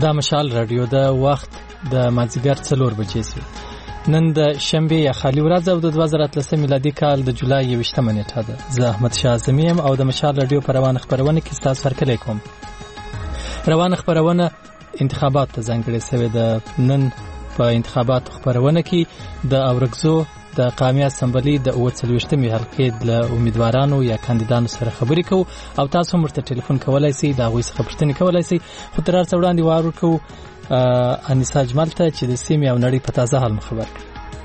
دا مشال رادیو د وخت د مازیګر 4 بجې سي. نن د شنبه یا خالی ورځ او د 2013 میلادي کال د جولای 28 نیټه ده. زه احمد شاه زمیم او د مشال رادیو پر روان خبرونه کې تاسو سره کوم. روان خبرونه انتخابات ته ځانګړې شوې ده. نن په انتخابات خبرونه کې د اورګزو د قومي اسمبلی د 40مې حلقې د امیدوارانو یا کاندیدانو سره خبرې کوو او تاسو هم ورته ټلیفون کولای شئ، دا غوښتنه خبرتنی کولای شئ. خو تر څو وړاندې وارو کوو انیسا جمال ته چې د سیمې او نړۍ په تازه حال خبر کړي.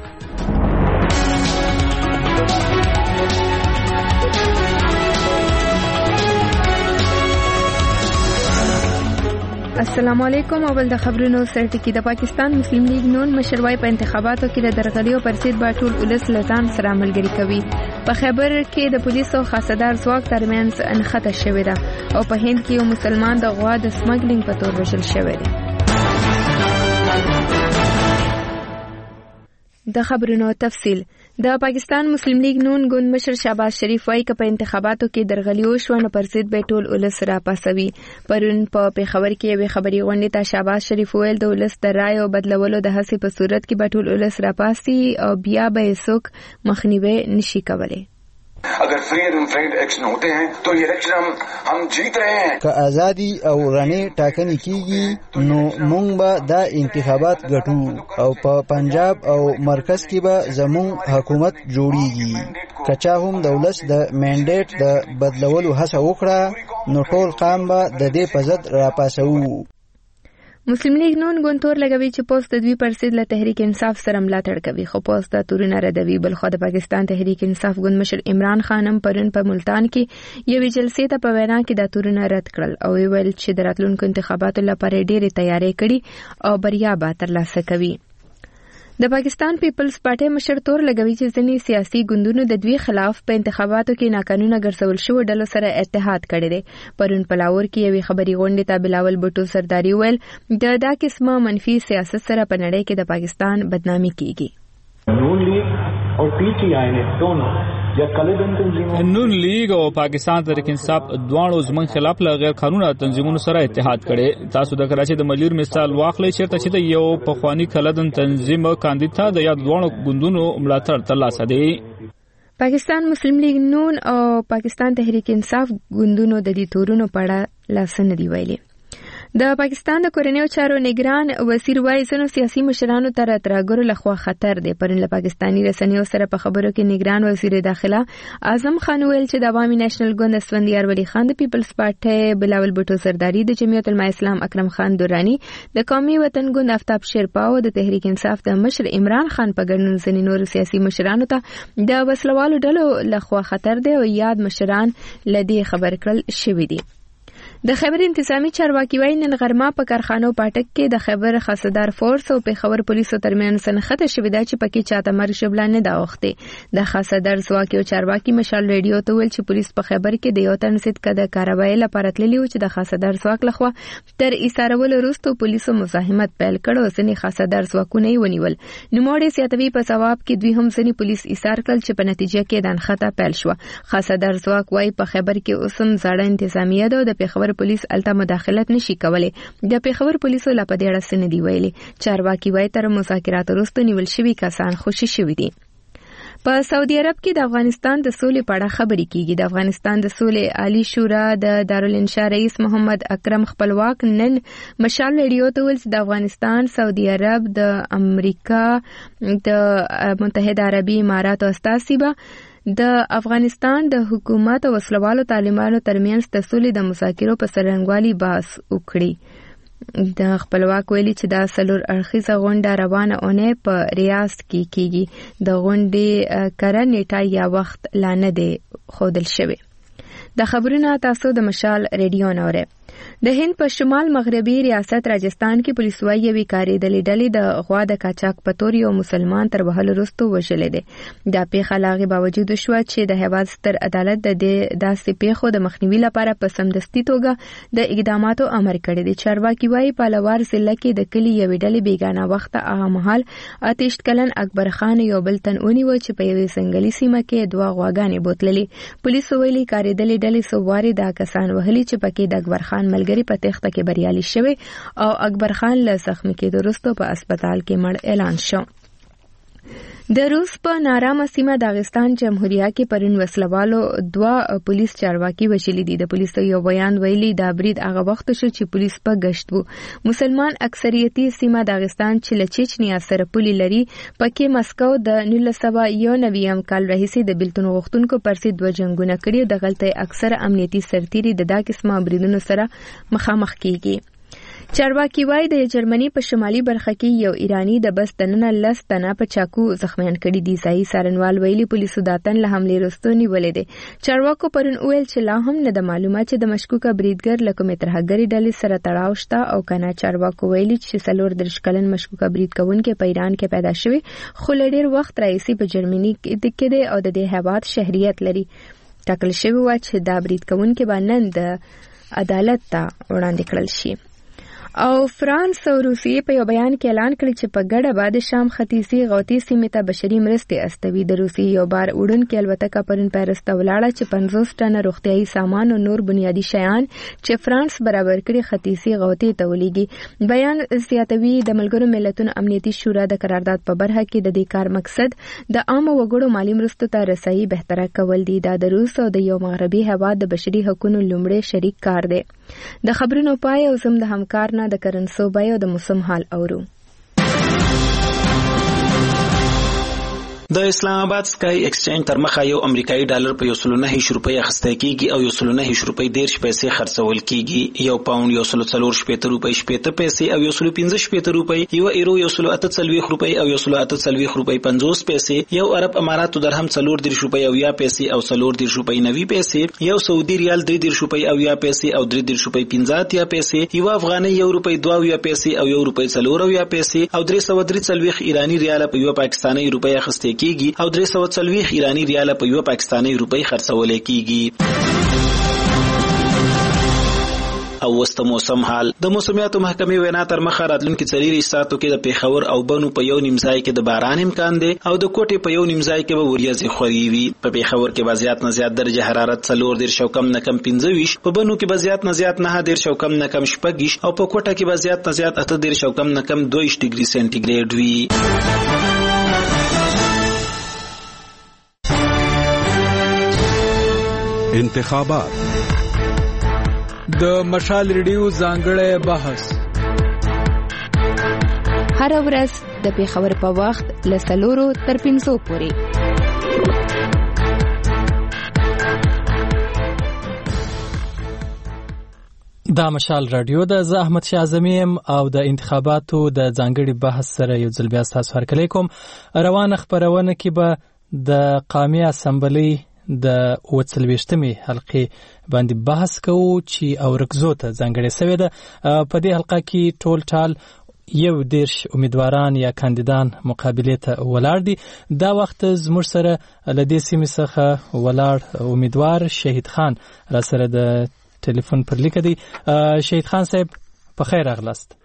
السلام علیکم. اول د خبرونو سرټکی. د پاکستان مسلم لیگ نون مشروعي په انتخاباتو کې د درغلیو پر ضد باټول ولس لزان سره عملګری کوي. په خیبر کې د پولیسو خاصدار ځواک ترمنځ انخته شوې ده او په هند کې یو مسلمان د غوا د سمګلینګ په تور وژل شوی دی. د خبرونو تفصیل. د پاکستان مسلم لیگ نون ګوند مشر شهباز شریف وايي چې په انتخاباتو کې درغلیو شو نو پر ضد به ټول ولس را پاسوي. پرون په پیښور کې یو خبري غونډه ته شهباز شریف ویل د ولس د رائے او بدلولو د هڅې په صورت کې به ټول ولس را پاسي او بیا به څوک مخنیوي نشي کولای. अगर free and fair election होते हैं तो ये इलेक्शन हम जीत रहे हैं. که ازادي او رڼې ټاکنې کیږي نو موږ به دا انتخابات ګټو او په پنجاب او مرکز کې به زموږ حکومت جوړیږي. کچا هم دولت د منډیټ د بدلولو هڅه وکړه نو ټول قام به د دې په ضد راپاسو. مسلم لیگ نون ګوند تور لګوي چې پوسټ د 2% له تحریک انصاف سره ملاتړ کوي، خو پوسټ د تورونه ردوي. بل خو د پاکستان تحریک انصاف ګوند مشر عمران خان هم پرون په ملتان کې یوې جلسې ته په وینا کې د تورونه رد کړل او ویل چې د راتلونکو انتخاباتو لپاره ډېرې تیاری کړي او بریا به ترلاسه کوي. د پاکستان پیپلز پارټي مشر تور لګوي چې ځینې سیاسي ګوندونو د دوی خلاف په انتخاباتو کې ناقانونه ګرځول شو ډلو سره اتحاد کړی دی. پرون په لاهور کې یوې خبري غونډې ته بلاول بوټو سرداري ویل دا قسمه منفي سیاست سره په نړۍ کې د پاکستان بدنامي کیږي. نون لیگ اور پی ٹی آئی نے دونوں نون لیگ او پاکستان تحریک انصاف دواړو زمون خلاف له غیر قانوني تنظیمونو سره اتحاد کړي. تاسو د کراچي د ملیر مثال واخلئ چیرته چې یو پخوانی کلدن تنظیم کاندید ته د یاد دواړو ګوندونو ملاتړ ترلاسه دی. پاکستان مسلم لیگ نون او پاکستان تحریک انصاف ګوندونو د دې تورونو په اړه لاسنه دی ویلي. د پاکستان د کورنیو چارو نگران وزیر وايي ځینو سیاسي مشرانو ته ترګرو لخوا خطر دی. پرون له پاکستاني رسنیو سره په خبرو کې نگران وزیر داخله اعظم خان ویل چې د عوامي نېشنل ګوند اسفندیار ولی خان د پیپلز پارټي بلاول بوټو سرداری د جمعیت العلماء اسلام اکرم خان دورانی د قومي وطن ګوند آفتاب شیرپا او د تحریک انصاف د مشر عمران خان په ګډون ځینې نور سیاسي مشرانو ته د وسلوالو ډلو لخوا خطر دی او یاد مشران لدی خبر کړل شوی دی. د خیبر انتظامی چارواکي وايي نن غرمه په کارخانو پاټک کې د خیبر خاصدار فورس او پیښور پولیسو ترمنځ سنخته شوې ده چې پکې چاته مرګ شبله نه دا وخته. د خاصدار ځواک او چارواکي مشال ریډیو ته ویل چې پولیس په خیبر کې د یو تن سید کده کاروایی لپاره تللی و چې د خاصدار ځواک لخوا تر ایثارول وروسته پولیسو مزاحمت پیل کړ او ځینې خاصدار ځواکونه یې ونیول. نوموړي سیاتوي په ثواب کې دوی هم ځینې پولیس ایثار کړل چې په نتیجه کې د انخته پیل شو. خاصدار ځواک وايي په خیبر کې اوسم زړه انتظامیه ده او د پیښور پولیس الته مداخلت نشي کولای. د پیښور پولیسو لا په دې اړه څه نه دی ویلي. چارواکي وايي تر مذاکرات وروسته نیول شوي کسان خوشي شوي دي. په سعودي عرب کې د افغانستان د سولې په اړه خبرې کیږي. د افغانستان د سولې عالی شورا د دارالانشاء رئیس محمد اکرم خپلواک نن مشال ریډیو ته ویل چې د افغانستان، سعودي عرب، د امریکا، د متحده عربي اماراتو استازي به د افغانستان د حکومت او وسلوالو طالبانو ترمنځ د سولې د مذاکرو په سرنګوالي بحث وکړي. د خپلواک ویلي چې دا څلور اړخیزه غونډه روانه اونۍ په ریاض کې کیږي. د غونډې کره نیټه یا وخت لا نه دی ښودل شوی. د خبرونه تاسو د مشال ریډیو نوره. د هند په شمال مغربي ریاست راجستان کې پولیس وايي یوې کارېدلې ډلې د غوا د قاچاق په تور یو مسلمان تر وهلو وروسته وژلی دی. دا پیښه له هغې باوجود شوه چې د هیواد ستر عدالت د داسې پیښو د مخنیوي لپاره په سمدستي توګه د اقداماتو امر کړی دی. چارواکي وايي په الوار ضلع کې د کلي یوې ډلې بیګانه وخته هغه مهال 28 کلن اکبر خان یو بل تن ونیوه چې په یوې ځنګلي سیمه کې 2 غواګانې بوتللې. پولیسو ویلي کارېدلې ډلې څو وارې دا کسان وهلي چې پکې د اکبر خان ملګري ملګری په تخته کې بریالي شوی او اکبر خان له زخمی کېدو وروسته په هسپتال کې مړ اعلان شو. د روس په نارامه سیمه داغستان جمهوریه کې پرون وسلوالو 2 پولیس چارواکي وژلي دي. د پولیسو یو بیان ویلي دا برید هغه وخت شو چې پولیس په گشت وو. مسلمان اکثریتي سیمه داغستان چې له چچنیا سره پولي لري پکې مسکو د 1991 کال راهیسې د بیلتون غوښتونکو پر ضد 2 جنگونه کړي. د غلطۍ اکثر امنیتي سرتیري د دا قسمه بریدونو سره مخامخ کیږي. چارواکي وایي د جرمني په شمالي برخه کې یو ایرانی د بس دننه 10 تنه په چاکو زخمیان کړي دي. ځایي څارنوال ویلي پولیسو دا تن له حملې وروسته نیولې دي. چارواکو پرون ویل چې لا هم نه د معلومات چې د مشکوکه بریدګر له کومې ترهګرې ډلې سره تړاو شته او کنه. چارواکو ویلي چې 34 کلن مشکوکه برید کوونکی په ایران کې پیدا شوی خو له ډېر وخت راهیسې په جرمني کې دی او د دې هیواد شهریت لري. ټاکل شوی و چې دا برید کوونکی به نن د عدالت ته وړاندې کړل شي. او فرانس او روسیې په یو بیان کې اعلان کړی چې په ګډه به د شام ختیځي غوطې سیمې ته بشري مرستې استوي. د روسیې یو بار وړونکې الوتکه پرون پیرس ته ولاړه چې 50 ټنه روغتیايي سامان او نور بنیادي شیان چې فرانس برابر کړي ختیځي غوطې ته ولېږي. بیان زیاتوي د ملګرو ملتونو امنیتي شورا د قرارداد په برخه کې د دې کار مقصد د عام وګړو مالی مرستو ته رسایي بهتره کول دي. دا د روس او د یو مغربي هیواد د بشري حقوقو لومړی شریک کار دی. د خبرونو پای او زم د همکار نه د کرنسو بای او د موسم حال اورو. د اسلام آباد سکای ایکسچینج تر مخه یو امریکایي ډالر په 109 روپۍ اخیستل کیږي او 109 روپۍ 10 پیسې خرڅول کیږي. یو پاوند 104 روپۍ 70 پیسې او 115 روپۍ، یو ایرو 148 روپۍ او 148 روپۍ 50 پیسې، یو عرب اماراتو درهم 34 روپۍ او 10 پیسې او 34 روپۍ 90 پیسې، یو سعودي ریال 33 روپۍ او 10 پیسې او 33 روپۍ 50 پیسې، یو افغاني 1 روپۍ 22 پیسې او 1 روپۍ 4 پیسې او 343 ایرانی ریال په یو پاکستاني روپۍ اخیستل کیږي او 340 ایرانی ریال په یو پاکستاني روپۍ خرڅول کیږي. او وسط موسم حال. د موسمیاتو محکمې وینا تر مخه راتلونکي 4 ساعتو کې د پیښور او بنو په یو نیم ځای کې د باران امکان دی او د کوټې په یو نیم ځای کې به وریځې خوري وي. په پیښور کې به زیات نه زیات درجه حرارت 4 او کم نه کم 25، په بنو کې به زیات نه زیات 9 او کم نه کم 6 او په کوټه کې به زیات نه زیات 8 او کم نه کم 2 ډیګري سنټیګریډ وي. انتخابات د مشال ریډیو ځانګړی بحث هر ورځ د پیښور په وخت له 4 تر 5 پورې. دا مشال رادیو د احمد شاه اعظمي او د انتخاباتو د ځانګړي بحث سره یو ځل بیا تاسو هرکلی کوم. روانه خبرونه کې به د قومي اسمبلی د 40مې حلقې باندې بحث کوو چې اورکزو ته ځانګړې شوې ده. په دې حلقه کې ټول ټال 11 امیدواران یا کاندیدان مقابله ته ولاړ دي. دا وخت زموږ سره له دې سیمې څخه ولاړ امیدوار شهید خان را سره د ټلیفون پر لیک دی. شهید خان صاحب په خیر راغلاست.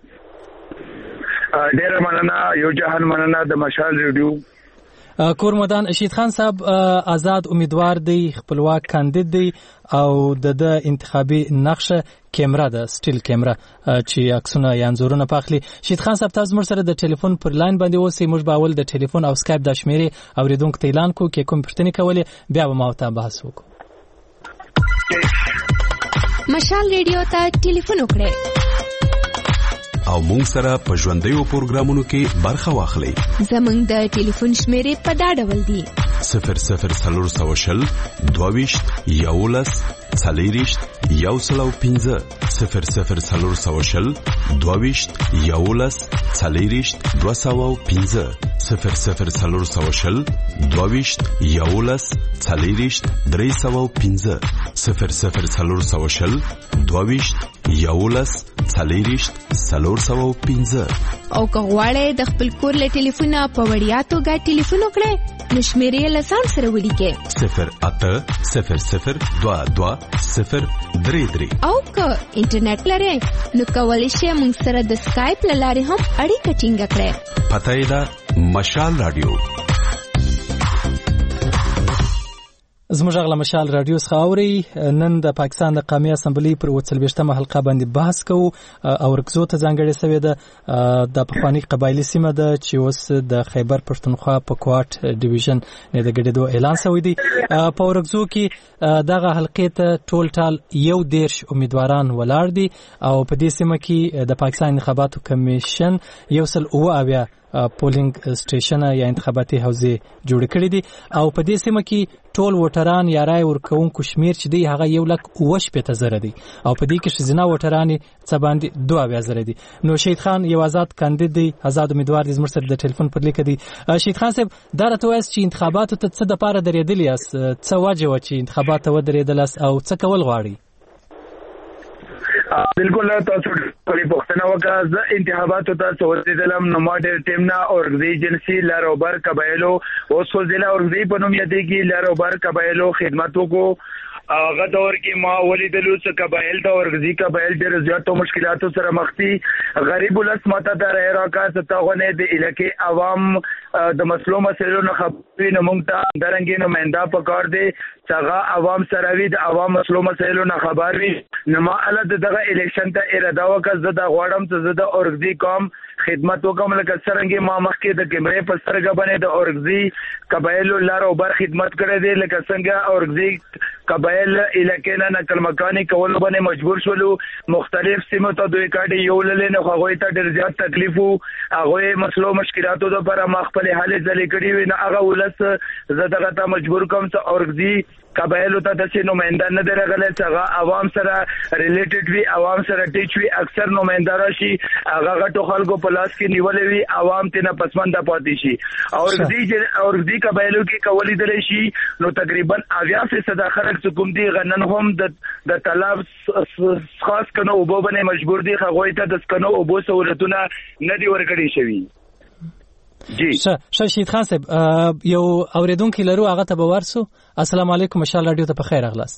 ډیر مننه، یو جهان مننه د مشال ریډیو. کور مدان شهید خان صاحب آزاد امیدوار دی، خپلواک کاندید دی او د انتخابي نقشه کیمرا ده، سټیل کیمرا چې عکسونه یا انځورونه پاخلي. شهید خان صاحب تاسو موږ سره د ټلیفون پر لاین باندې اوسئ. موږ به اول د ټلیفون او سکایپ د شمیرې اوریدونکو ته اعلان کوو کې کوم پوښتنې کولې، بیا به ما ته بحث وکړو. مشال ریډیو ته ټلیفون وکړئ او مونږ سره په ژوندیو پروګرامونو کې برخه واخلئ. زمونږ د ټلیفون شمیرې په دا ډول دي: 00420 22 11 40 105 00420 22 11 40 205 00420 22 11 40 305 00420 22 11 40 305. او که غواړئ د خپل کور له ټلیفونه په وړیا توګه ټلیفون وکړئ نو شمیرې له ځان سره ولیکئ 0800 22 033. او که انټرنیټ لرئ نو کولی شئ موږ سره د سکایپ له لارې هم اړیکه ټینګه کړئ. پته یې ده مشال رادیو. زموږ غلا مشال رادیو څخه اوري. نن د پاکستان د قومي اسمبلی پر 40مه حلقه باندې بحث کوو او رکزو ته ځانګړې سوې ده. د پخوانی قبایلی سیمه ده چې اوس د خیبر پښتونخوا په کوټ ډیویژن نه د ګډېدو اعلان شوی دی. په رکزو کې دغه حلقې ته ټول ټال 11 امیدواران ولاړ دي او په دې سیمه کې د پاکستان انتخاباتو کمیشن 109 پولینګ سټیشن یا انتخاباتي حوزې جوړ کړې دي او په دې سیمه کې ټول ووټران یا رای ورکوونکو شمیر چې دی هغه 1,80,000 دی او په دې کې ښځینه ووټران څه باندې 22,000 دي. نو شهید خان یو آزاد کاندید دی، آزاد امیدوار دی، زموږ سره د ټلیفون پر لیک دی. شهید خان صاحب دا راته وایي چې انتخاباتو ته څه د پاره درېدلی یاست، څه وجه و چې انتخابات ته ودرېدلاست او څه کول غواړي؟ بالکل تاسو کولی پښتنه وکړه. زه انتخاباتو ته ورسېدلم نو ما ډېر ټیم نه اورګزي ایجنسي لاروبر قبایلو اوس خو ضلع اورګزي په نوم یادېږي لاروبر قبایلو خدمت وکړو. هغه دور کې ما ولیدلو چې قبایل د اورګزي قبایل ډېر زیاتو مشکلاتو سره مخ دي. غریب ولس ماته د راکاس تاغونه د علاقې عوام د مسلو مسلو نه خبرې نه مونږ ته درنګې نماینده پکار دی چې هغه عوام سره وي، د عوام مسلو مسلو نه خبر وي. نو ما الګ دغه الیکشن ته اراده وکړه زه د غواړم چې زه د اورګزي قوم خدمت وکم لکه څنګه ما مخکې د کیمرې په سترګه باندې د اورګزي قبایلو لار او بر خدمت کړې دي، لکه څنګه اورګزي قبایل علاقې نه نقل مکانی کول باندې مجبور شولو. مختلف سیمو ته دوی کاډي یو للی نه هغه ته ډېر زیات تکلیف وو، هغه مسلو مشکلاتو لپاره ما خپل حل ځلې کړی وي. نه هغه ولس زه دغه ته مجبور کوم چې اورګزي قبایلو ته د نماینده نه درغله چې هغه عوام سره ریلیټډ وي، عوام سره ټیچ وي. اکثر نماینده راشي هغه غټو خلکو په لاس کې نیولې وي، عوام ته نه پسمنده پاتې شي. اورګزي قبایلو کې کولی درې شي نو تقریبا 80% خلک چې کوم دي غنن هم د طلب خاص کنه او باندې مجبور دي، هغه ته د سکنو او بو سہولتونه نه دی ورکړي شوی. جی شهید خان صاحب یو اوریدونکو لرو هغه ته ورسو. السلام علیکم، مشال رادیو ته په خیر اغلاست.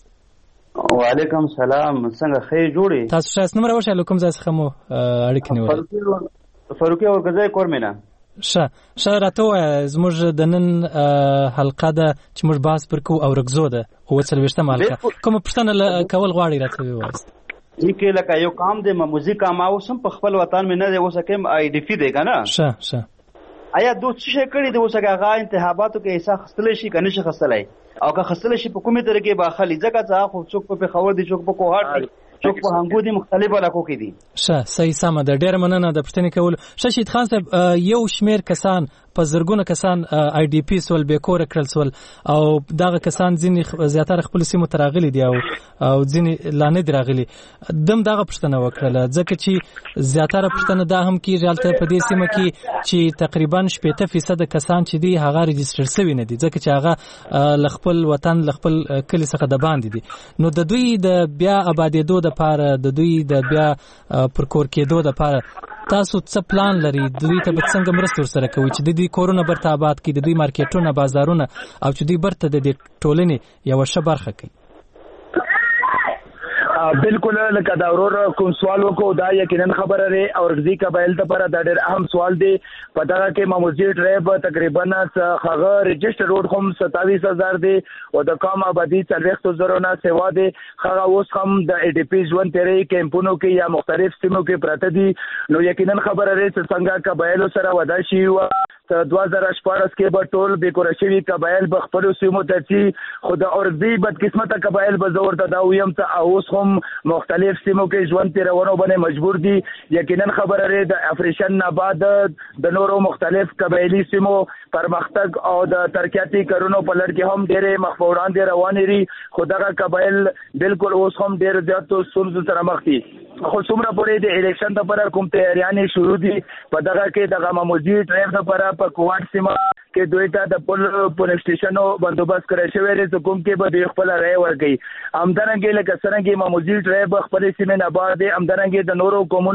وعلیکم سلام، څنګه خیر جوړی تاسو؟ شاس نمبر وشه لکم زاس خمو اړیک نیول فاروقي اورګزای کورمینا شه راته زموږ د نن حلقه ده چې موږ بحث پرکو او رکزو ده او 40مه حلقه کوم پښتنه کول غواړي راته وایست کې لکه یو کام دی موزیک ما اوسم په خپل وطن مې نه دی وسکم آی ډی پی دی کنه شه آیا دوه څه کړی دی وسګه هغه انتخاباتو کې حصہ خستلې شي کنه شي خستلای او که خستلې شي په کومه طریقې به خالي ځکه چې خو څوک په خبر دي څوک په کوهات دي څوک په هنګو دي مختلف علاقو کې دي. صحیح سم ده، ډېر مننه د پښتنې کول. شهید خان صاحب یو شمیر کسان په زرګونه کسان آی ډی پی سول به کور کړل سول او دغه کسان ځینې زیاتره خپل سیمو تراغلي دي او ځینې لانه دراغلي. دغه پښتنه وکړه ځکه چې زیاتره پښتنه دا هم کې ځالته په دې سیمه کې چې تقریبا 80% کسان چې دي هغه ريجستره شوی نه دي ځکه چې هغه خپل وطن خپل کلی څخه د باندې دي. نو د دوی د بیا آبادېدو د پاره د دوی د بیا پر کور کېدو د پاره تاسو څه پلان لري؟ دوی ته به څنګه مرسته ورسره کوي چې د دې کورونه برته آباد کړي، د دوی مارکیټونه بازارونه او چې دوی برته د ټولنې یو ښه برخه کوي؟ بالکل لکه دا ورور کوم سوال وکړو دا یقینا خبره لري اورګزي قبایل ته پر دا ډېر اهم سوال دی. پتا کې ماموزي ټریب تقریبا هغه ريجستر روډ هم 27000 دی او د قوم آبادی 40,000 نه سیوا دی. هغه اوس هم د ای ډی پی ژوند تیرې کیمپونو کې یا مختلف سیمو کې پراته دي. نو یقینا خبره لري چې څنګه قبایلو سره ودا شي او 2014 کې به ټول بیکوره شوي قبایل به خپل سیمو ته چې خو د اورګزي بدقسمته قبایل به زور ته دا ویم ته اوس هم مختلف سیمو کې ژوند تیرونو باندې مجبور دي. یقینا خبره لري د افریشن نه بعد د نورو مختلف قبایلی سیمو پرمختګ او د ترقیاتي کارونو په لړ کې هم ډېرې مخفوران دي روان دي. خو دغه قبایل بالکل اوس هم ډېر زیاتو ستونزو سره مخ دي. خو څومره پورې د الیکشن لپاره کوم تیاریانې شروع دي په دغه کې د ماموزي ټریب لپاره په کوټ سیمه کې دوی ته د پولیس سټیشنو بندوبست کړی شوی دی چې کوم کې به دوی خپل رای ورکړي. همدارنګه لکه څنګه ماموزي ټریب خپل سیمه نه بعد همدارنګه د نورو قومونو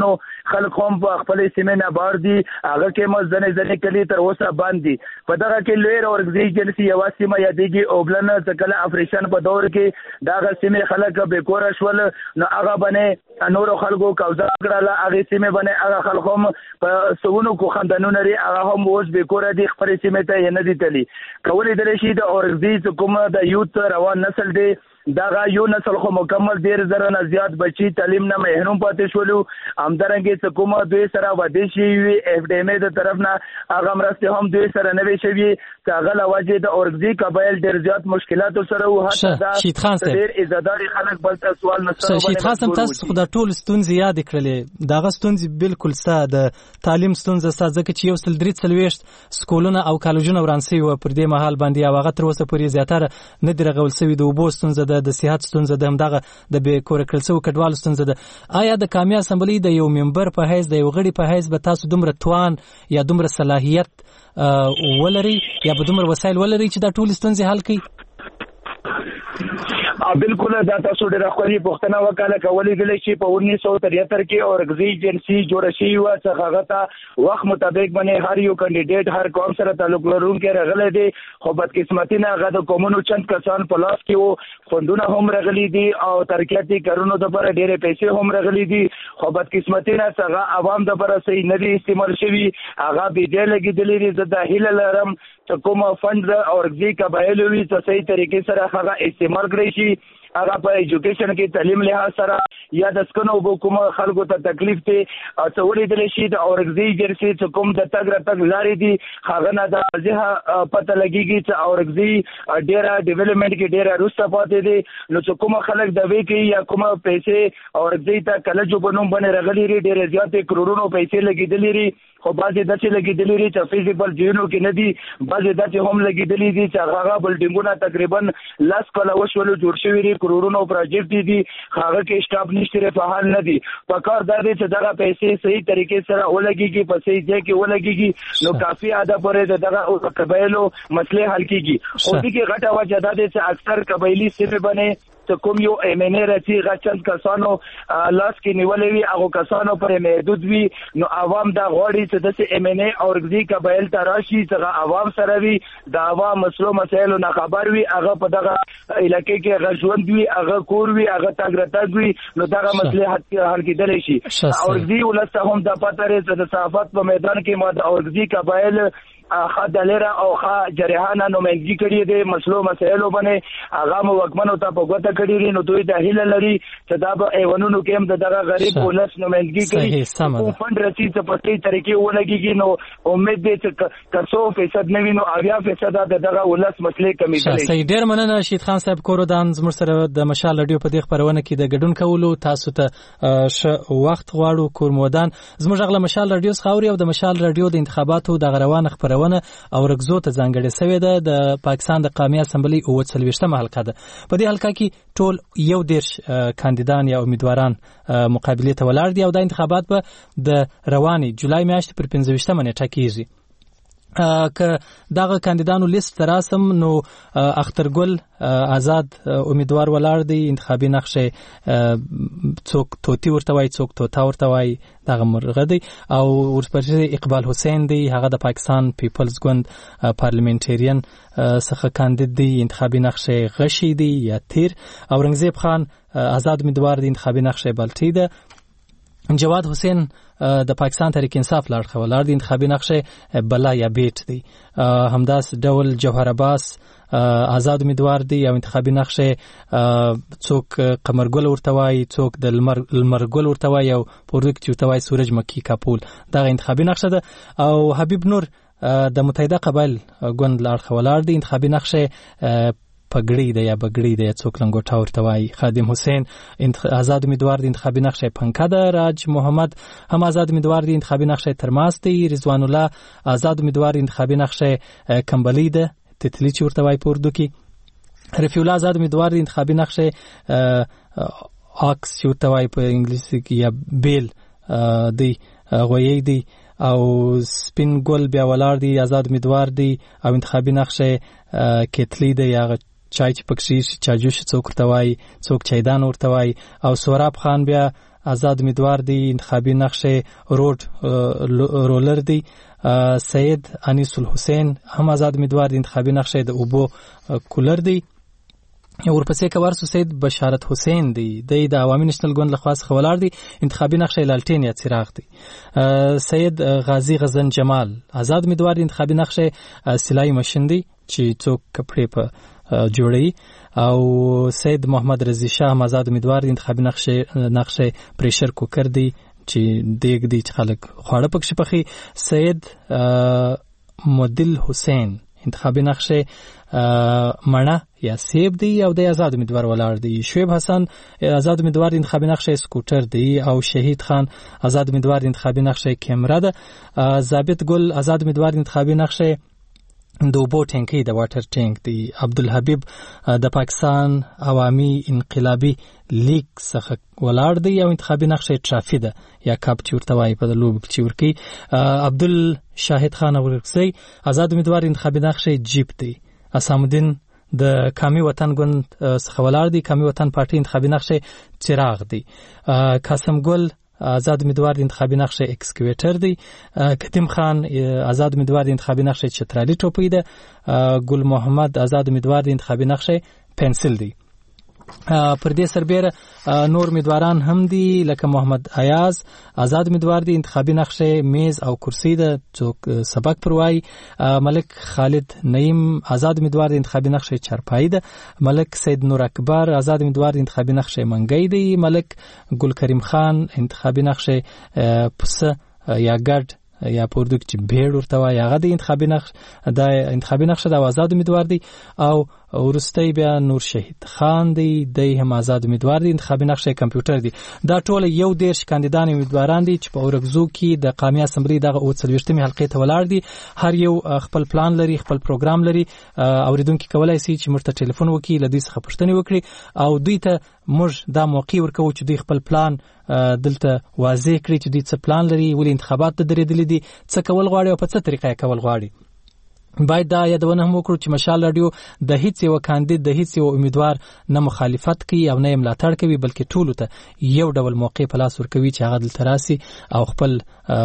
خلک هم په خپل سیمه نه بار دي هغه کې مزنه کلی تر اوسه باندې په دغه کې لوی اورګزي جنسي یو سیمه یادېږي اوبلن څکله افریشن په دور کې دغه سیمه خلک به کور شول نو هغه باندې نور خلکو قبضه کړل هغه سیمه باندې هغه خلکو هم په سونو کو خندانونه لري هغه هم اوس به کور دي خپل سیمه ته نه دي تللی کولې د شي د اورګزي کوم د یوت روان نسل دی دغه یو نسل خو مکمل ډیر زره نه زیات بچي تعلیم نه محروم پاتې شولو همدارنګه حکومت دوی سره وعده شي اف ډي ام د طرف نه هغه مرسته هم دوی سره نه وي شوی هغه لواجه د اورګزي قبایل ډیر زیات مشکلات سره او حتی شهید خان صاحب ډیر عزتداري خلک بل ته سوال نه سره شهید خان صاحب تاسو خدای ټول ستونزې یاد کړلې دغه ستونزې بالکل ساده تعلیم ستونزه ساده ځکه چې یو سل درې څلوېښت سکولونه او کالجونه ورانسي و پر دې مهال باندې هغه تر اوسه پورې زیاتره نه دی رغول شوی د اوبو ستونزه د صحت ستونزه د همدغه د بې کوره کړل شوو کډوالو ستونزه ده آیا د قومي اسمبلۍ د یو ممبر په حیث د یو غړي په حیث به تاسو دومره توان یا دومره صلاحیت ولري یا به دومره وسایل ولري چې دا ټول ستونزې حل کړي بالکل دا تاسو ډېر خوږی پوښتنه وکړه کولې دلې چې په 1973 کې اورګزي جنسي جوړ شوی و څخه غته وخت مطابق باندې هر یو کاندیډیټ هر قوم سره تعلق لرونکي راغلي دي خو بدقسمتي نه غو قومونو چند کسان په لاس کې وو فندونه هم راغلي دي او ترقیاتي کارونو د پر ډېرې پیسې هم راغلي دي خو بدقسمتي نه څنګه عوام د پر صحیح نه دي استعمال شوی هغه به دې لګیدلې د هیله لرم چې کوم فند اورګزي قبایل وي چې صحیح طریقې سره هغه استعمال کړی شي هغه په ایجوکیشن کې تعلیم له سره یا د سکنو حکومت خلکو ته تکلیف ته څولې دي شي د اورګزي جرسي چې کوم د تګ لارې دي هغه نه د ځه پته لګيږي چې اورګزي ډیره ډیولپمنٹ کې ډیره روسته پاتې دي نو چې کوم خلک د وی کې یا کوم پیسې اورګزي ته کلجو بنوم باندې رغلي لري ډیره زیاتې کرورونو پیسې لګیدلې لري خو بعضې داسې لګېدلې دي چې فیزیبل ځایونو کې نه دي بعضې داسې هم لګېدلې دي چې هغه بلډینګونه تقریبا 10 کاله وشولو جوړ شوي دي کرورونو پروجیکټ دي هغه کې سټاف نشته فعال نه دي پکار دا دی چې دغه پیسې صحیح طریقې سره ولګيږي په صحیح ځای کې ولګيږي نو کافي اده پرې دغه قبایلو مسلې حل کیږي خو دې کې غټه وجه ده چې اکثر قبایلی سیمې باندې ته کوم یو ایمنه راځي غچن کسانو لاس کې نیولې وي هغه کسانو پر محدود وي نو عوام دا غوړي چې د ایمنه اورګزي قبایل تراشي چې عوام سره وي د عوام مسلو مسایل نه خبر وي هغه په دغه علاقې کې غژوند وي هغه کور وي هغه تاګرتاګ وي نو دغه مسلې حل کېدلی شي اورګزي ولسته هم د پاتره چې د صحافت په میدان کې ما د اورګزي قبایل خدلره او خا جریحانه نمائندګي کړې دي مسلو مسایلو باندې هغه مو وکمنو ته په ګوته کړی دي نو دوی د هیله لري چې دا به ایوانونو کې هم دغه غریب ولس نمائندګي کوي او فند رسي چې په دې طریقې ولګيږي نو امید دې چې کڅو فیصد نه وینو 80% دغه ولس مسلې کمی دي صحیح ډیر مننه شهید خان صاحب کورودان زموږ سره د مشال رادیو په دې خبرونه کې د ګډون کولو تاسو ته وخت غواړو کورمودان زموږ غله مشال رادیو خاوري او د مشال رادیو د انتخاباتو د غروان خبرونه او رګزو ته ځانګړې شوې ده د پاکستان د قومي اسمبلی او 40مه حلقه ده په دې حلقه کې ټول یو دیرش کاندیدان یا امیدواران مقابله ته ولاړ دي او د انتخابات به د رواني جولای میاشتې پر 15مه نیټه کېږي که دغه کاندیدانو لیست تراسم نو اخترګل آزاد امیدوار ولاړ دی انتخابي نقشه څوک توتی ورته وای څوک توتا ورته وای دغه مرغه دی او ورپسې اقبال حسین دی هغه د پاکستان پیپلز ګوند پارلیمنټریان څخه کاندید دی انتخابي نقشه غشي دی یا تیر او رنگزیب خان آزاد امیدوار دی انتخابي نقشه بلټی ده جواد حسین د پاکستان تحریک انصاف لاړ د انتخابي نقشه بلا یا بیت دی همداس ډول جوهر عباس آزاد امیدوار دی او انتخابي نقشه څوک قمرګل ورته وای څوک د لمرګل ورته وای او پروډکټ ورته وای سورج مکی کاپول دا انتخابي نقشه ده او حبیب نور د متحده قبایل ګوند لاړ دی انتخابي نقشه پګړی ده یا بګړی ده څوک لنګوټا ورته وای خادم حسین آزاد امیدوار دی انتخابي نقشه پنکا ده راج محمد هم آزاد امیدوار دی انتخابي نقشه ترماس دی رضوان الله آزاد امیدوار دی انتخابي نقشه کمبلی ده تتلی چې ورته وای پوردو کې رفیع الله آزاد امیدوار دی انتخابي نقشه آکس چې ورته وای په انګلیسي کې یا بیل دی غوی دی او سپین ګل بیا ولاړ دی آزاد امیدوار دی او انتخابي نقشه کتلی دی یا چای چې پکې چاجوش څوک ورته وای څوک چایدان ورته وای او سوراب خان بیا آزاد امیدوار دی انتخابي نقشه روډ رولر دی. سید انیس الحسین هم آزاد امیدوار دی انتخابي نقشه د اوبو کولر دی. ورپسې کوارسو سید بشارت حسین دی د عوامي نېشنل ګوند لخوا څخه ولاړ دی انتخابي نقشه لالټین یا څراغ دی. سید غازی غزن جمال آزاد امیدوار دی انتخابي نقشه سلای ماشین دی چې څوک کپړې په جوړي. او سید محمد رضی شاه آزاد امیدوار دی انتخابي نقشه پریشر کوکر دی چې دیګ دی چې خلک خواړه پکې پخې. سید مدل حسین انتخابي نقشه مڼه یا سیب دی او د آزاد امیدوار ولاړ دی. شعیب حسن آزاد امیدوار انتخابي نقشه سکوټر دی. او شهید خان آزاد امیدوار انتخابي نقشه کیمرا ده. ثابت ګل آزاد امیدوار انتخابي نقشه د اوبو ټینکی د واټر ټینک دی. عبدالحبیب د پاکستان عوامي انقلابي لیگ څخه ولاړ دی او انتخابي نقشه ټرافي ده یا کاپ چې ورته وایي په د لوب چې ورکی. عبدل شاهد خان ورکسي آزاد امیدوار انتخابي نقشه جیپ دی. اسام الدین د کامی وطن ګوند څخه ولاړ دی. کامی وطن پارټي انتخابي نقشه چراغ دی. قاسم ګل آزاد امیدوار انتخابي نقشه اکسکیویټر دی. کتیم خان آزاد امیدوار انتخابي نقشه چترالی ټوپی ده. ګل محمد آزاد امیدوار انتخابي نقشه پنسل دی. پر دې سربېره نور امیدواران هم دي لکه محمد ایاز آزاد امیدوار دی انتخابي نقشه میز او کرسی ده څوک سبق پروای. ملک خالد نعیم آزاد امیدوار دی انتخابي نقشه چارپای ده. ملک سید نور اکبر آزاد امیدوار دی انتخابي نقشه منګی دی. ملک ګل کریم خان انتخابي نقشه پسه یا ګډ یا پوردک چې بیړ ورته وایي هغه د انتخابي نقشه د آزاد امیدوار دی. او ورستی بیا نور شهید خان دی هم آزاد امیدوار دی انتخابي نقشه کمپیوټر دی. دا ټول یو 10 کاندیدان امیدواران دي چې په اورګزو کې د قومي اسمبلی دغه 40مې حلقې ته ولاړ دي. هر یو خپل پلان لري خپل پروګرام لري. اوریدونکو کولای شي چې مرته ټلیفون وکړي لدې څخه پوښتنه وکړي او دوی ته موږ دا موقع ورکوو چې دوی خپل پلان دلته واضح کړي چې دوی څه پلان لري ولې انتخابات ته درېدلي دي څه کول غواړي او په څه طریقه کول غواړي. باید دا یادونه هم وکړو چې مشال رادیو د هیڅ یو کاندید د هیڅ یو امیدوار نه مخالفت کوي او نه ملاتړ کوي بلکې ټولو ته یو ډول موقع په لاس ورکوي چې هغه دلته راسي او خپل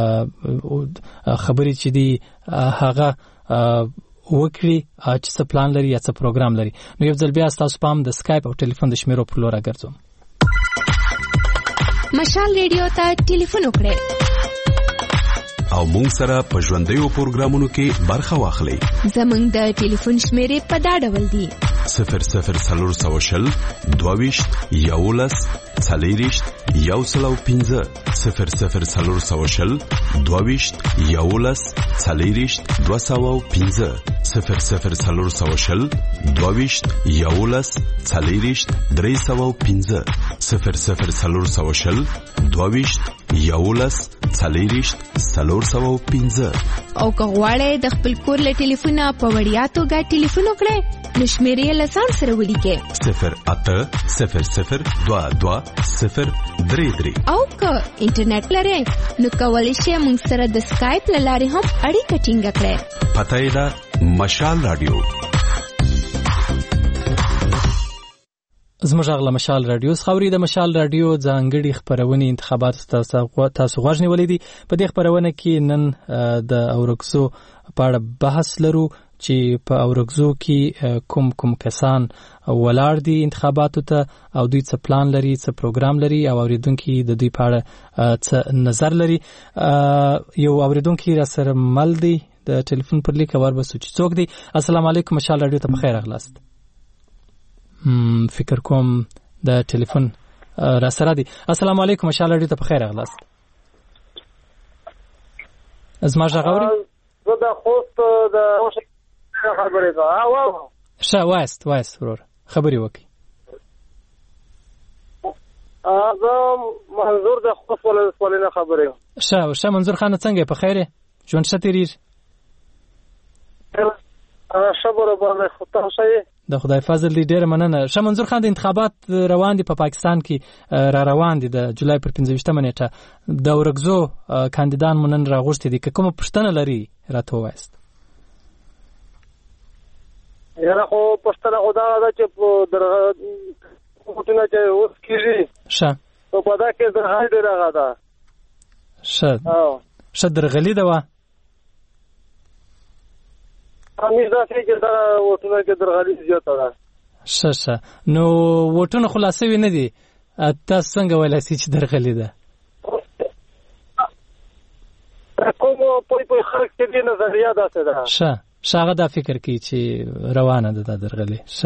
خبرې چې دی هغه وکړي چې څه پلان لري یا څه پروګرام لري. نو یو ځل بیا تاسو پام د سکایپ او ټلیفون د شمیرو په لور راګرځوم. مشال ریډیو ته ټلیفون وکړئ او مونږ سره په ژوندیو پروګرامونو کې برخه واخلئ. زمونږ د ټلیفون شمیرې په دا ډول دي 0040 22 11 40 105 0040 22 11 40 205 0040 22 11 40 305 0040 22 11 40 305. او که غواړئ د خپل کور له ټلیفونه په وړیا توګه ټلیفون وکړئ نو شمیرې له ځان سره ولیکئ 080022 او که انټرنیټ لرئ نو کولی شئ موږ سره د سکایپ له لارې هم اړیکه ټینګه کړئ. پته یې ده مشال رادیو. زموږ غلا مشال رادیو خوري د مشال رادیو ځانګړي خبرونه انتخابات تاسو غوښنی ولیدي. په دې خبرونه کې نن د اورګزو په اړه بحث لرو چې په اورګزو کې کوم کسان ولاړ دي انتخاباتو ته او دوی څه پلان لري څه پروګرام لري او اوریدونکو د دوی په اړه څه نظر لري. یو اوریدونکو را سره مل دی د ټلیفون پر لیک اور بس چې څوک دی. السلام علیکم مشال رادیو ته بخیر اغلاست. فکر کوم د ټلیفون را سره دی. السلام علیکم مشال رادیو ته بخیر اغلاست. زما ژغوري زه د خوست د خبرې ده او ښه وایست ورور خبرې وکړي. زه منظور د خوست ولې خبرې ښه منظور خان څنګه په خیره ژوند ښه تیریږي؟ شبره باندې خطا شي د خدای فضل دی ډیره مننه. ښه منظور خان د انتخابات روان دي په پاکستان کې را روان دي د جولای پر 15مه نیټه د اورګزو کاندیدان مونن راغوښتي دي. کومه پښتنه لري راته وایست؟ یاره خو پښتنه خدا دا چې درغه کوټنه چې اوس کیږي ښه او په دا کې درغلي ډېره هغه ده. ښه درغلي ده وه. همېش داسې چې دا ووټونه کې درغلي زیاته ده. ښه نو ووټونه خلاصوي نه دي، تاسو څنګه ویلی سئ چې درغلي ده؟ کوم پوی خلک چې دې نظریه داسې ده. ښه هغه دا فکر کوي چې روانه ده دا درغلي. ښه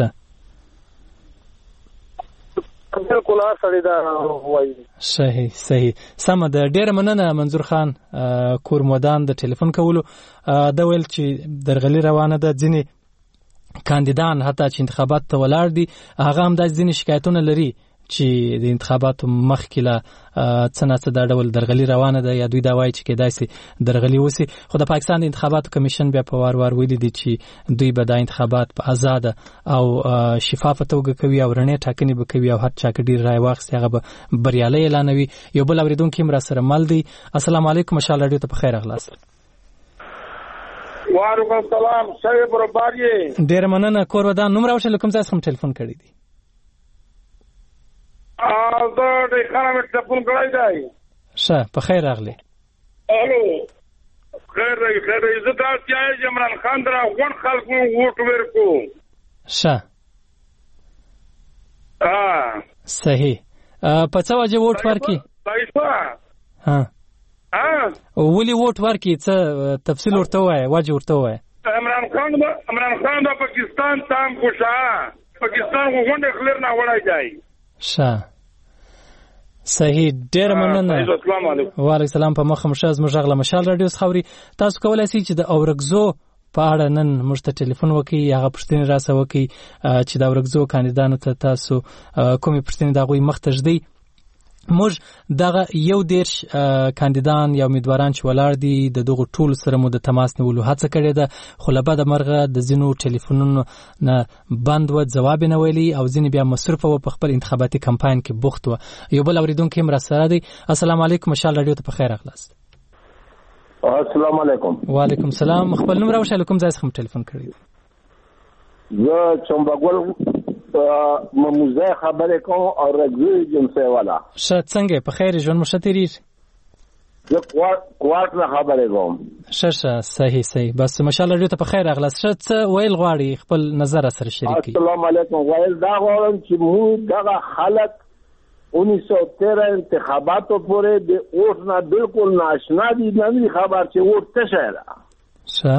بالکل هر سړی دا وایي. صحیح سمه ده. ډېره مننه منظور خان کورمودان د ټلیفون کولو. دا ویل چې درغلي روانه ده. ځینې کاندیدان حتی چې انتخابات ته ولاړ دي هغه هم داسې ځینې شکایتونه لري چې د انتخاباتو مخکې له څه ناڅه دا ډول درغلي روانه ده، یا دوی دا وایي چې کېدای سي درغلي وسي. خو د پاکستان د انتخاباتو کمیشن بیا په وار ویلي دي چې دوی به دا انتخابات په آزاده او شفافه توګه کوي او رڼې ټاکنې به کوي او هر چا که ډېر رایې واخیستې هغه به بریالی اعلانوي. یو بل اورېدونکی هم راسره مل دی. السلام علیکم، مشال راډیو ته په خیر راغلاست. وعلیکم السلام. صاحب برابر یې. ډېره مننه کورودان. نوم راوښیه له کوم ځای څخه هم ټلیفون کړی دی؟ زه د خانه مې ټلیفون کړی دی. ښه په خیر راغلی. الو خیر دی. زه داسې یم چې عمران خان ته راغونډ خلکو ووټ ورکړو. ښه صحیح. په څه وجه ووټ ورکړي؟ ولې ووټ ورکړي؟ څه تفصیل ورته ووایه، وجه ورته ووایه. عمران خان د پاکستان تام خوشا پاکستان غونډه خلر نه وړای دی. ښه صحیح. ډېره مننه. السلام علیکم. وعلیکم السلام. په مخه مشه زموږ غږ له مشال راډیو څخه اوري. تاسو کولی شئ چې د اورګزو په اړه نن موږ ته ټلیفون وکړئ، هغه پوښتنې راسه وکړئ چې د اورګزو کاندیدانو ته تاسو کومې پوښتنې د هغوی مخ ته ږدئ. موږ دغه 11 کاندیدان یا امیدواران چې ولاړ دي د دغو ټولو سره مو د تماس نیولو هڅه کړې ده، خو له بده مرغه د ځینو ټلیفونونو نه بند و، ځواب یې نه ویلي، او ځینې بیا مصروفه و په خپل انتخاباتي کمپاین کې بوخت و. یو بل اورېدونکی هم راسره دی. السلام علیکم، مشال راډیو ته په خیر راغلاست. السلام علیکم. وعلیکم السلام. خپل نوم راوښیه له کوم ځای څخه هم ټلیفون کړی دی؟ زه چمباګل مموزه خبرې کوم او رګزوی جنسي والا. ښه څنګه په خیر ژوند مو ښه تېرېږي؟ زه کوارټ نه خبرې کوم. ښه صحیح. بس مشال راډیو ته په خیر راغلاست. ښه څه ویل غواړي، خپل نظر سره شریک کړئ. السلام علیکم. ویل دا غواړم چې موږ دغه خلک 1913 انتخاباتو پورې د اوټ نه بالکل ناشنا دي، نه خبر چې اوټ څه شی ده. ښه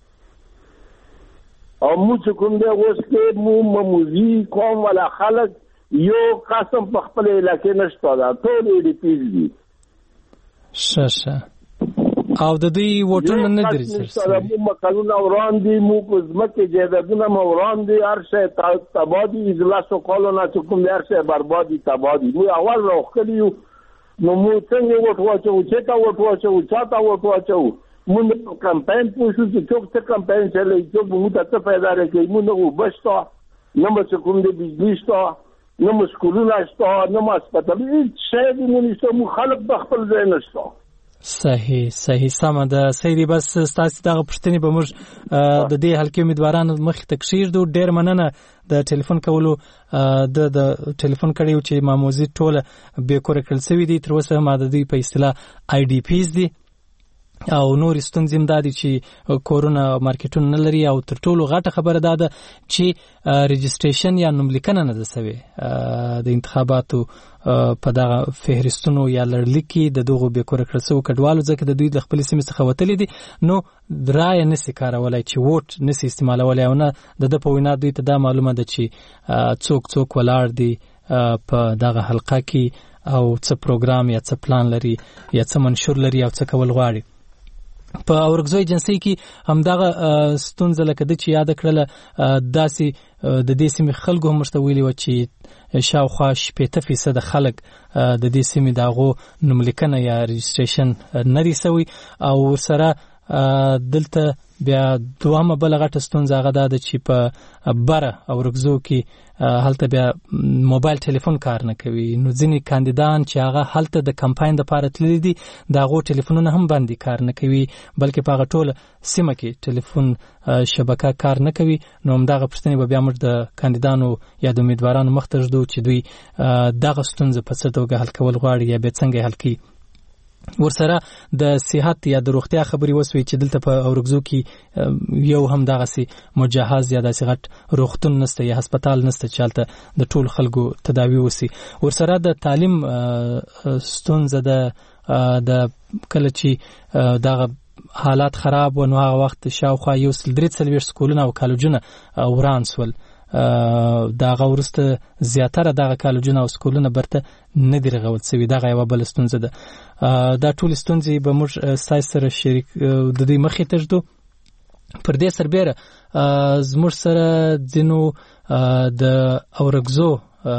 او موږ کوم دی اوس کې موزي قوم ولا خلک یو قسم په خپل علاقې نشته دا ټول ډي پیز دي. ښه او د دوی ووټونه نه درځي سره مو قانون اوران دي، مو په ځمکه جیدادونه اوران دي، هر شی تبادی اجلاسو کولو نه کوم هر شی بربادي تبادی. مو اول راخلیو نو مو څنګه ووټ واچو، چې تا ووټ واچو، چاته ووټ واچو. مونږ کمپاین پوښتنه چې څوک څه کمپاین چلای، څوک موږ ته پیدا راکړي. موږ وبښتا نه مڅ کوم دې بجلی شته، نه مو سکولونه شته، نه مو هسپتال شي دې مونږ ته مو خلک په خپل ځای نشته. صحیح سمه ده. صحیح. بس ستاسو دغه پوښتنې به موږ د دې حلقې امیدوارانو مخې ته کښېږدو. ډېر مننه د ټلیفون کولو. د ټلیفون کړی چې ماموزي ټوله بې کوره کړل سوي دي، تر اوسه هم د دوی په اصطلاح IDPs دي او نور ستونزې هم دا دي چې کورونه مارکیټونه نه لري. او تر ټولو غټه خبره دا ده چې رجسټریشن یا نوملیکنه نه ده سوې د انتخاباتو په دغه فهرستونو یا لړلیک کې د دغو بې کوره کړل سوو کډوالو، ځکه د دوی د خپلې سیمې څخه وتلي دي، نو رایه نسي کارولی چې ووټ نسي استعمالولی. او نه د ده په وینا دوی ته دا معلومه ده چې څوک ولاړ دي په دغه حلقه کې او څه پروګرام یا څه پلان لري یا څه منشور لري او څه کول غواړي. په اورګزو ایجنسۍ کې همدغه ستونزه لکه د چې یاد کړله، داسې د دې سیمې خلکو هم ورته ویلي وه چې شاوخوا 80% خلک د دې سیمې د هغو نوملیکنه یا رجسټریشن نه دي سوی. او ورسره دلته بیا دوامه بل غټه ستونزه هغه ده چې په بره او رګزو کې هلته بیا موبایل ټلیفون کار نه کوي. نو ځینې کاندیدان چې هغه هلته د کمپاین لپاره تللي دي د هغو ټلیفونونه هم باندې کار نه کوي، بلکې په هغه ټوله سیمه کې ټلیفون شبکه کار نه کوي. نو همدغه پوښتنې به بیا موږ د کاندیدانو یا د امیدوارانو مخ ته ږدو چې دوی دغه ستونزه په څه توګه حل کول غواړي یا بیا څنګه حل کوي. ورسره د صحت یا د روغتیا خبرې وسوي چې دلته په اورګزو کې یو هم دغسې مجهز یا داسې غټ روغتون نسته یا هسپتال نسته چې هلته د ټول خلکو تداوی وسي. ورسره د تعلیم ستونزه د کله چې دغه حالات خراب و نو هغه وخت شاوخوا 143 سکولونه او کالجونه وران سول. دغه ورسته زیاتره دغه کالجونه او سکولونه برته نه دی رغول سوي. دغه یوه بله ستونزه ده. دا ټول ستونزې به موږ ستاسو سره شریک د دوی مخې ته ږدو. پر دې سربیره زموږ سره ځینو د اورګزو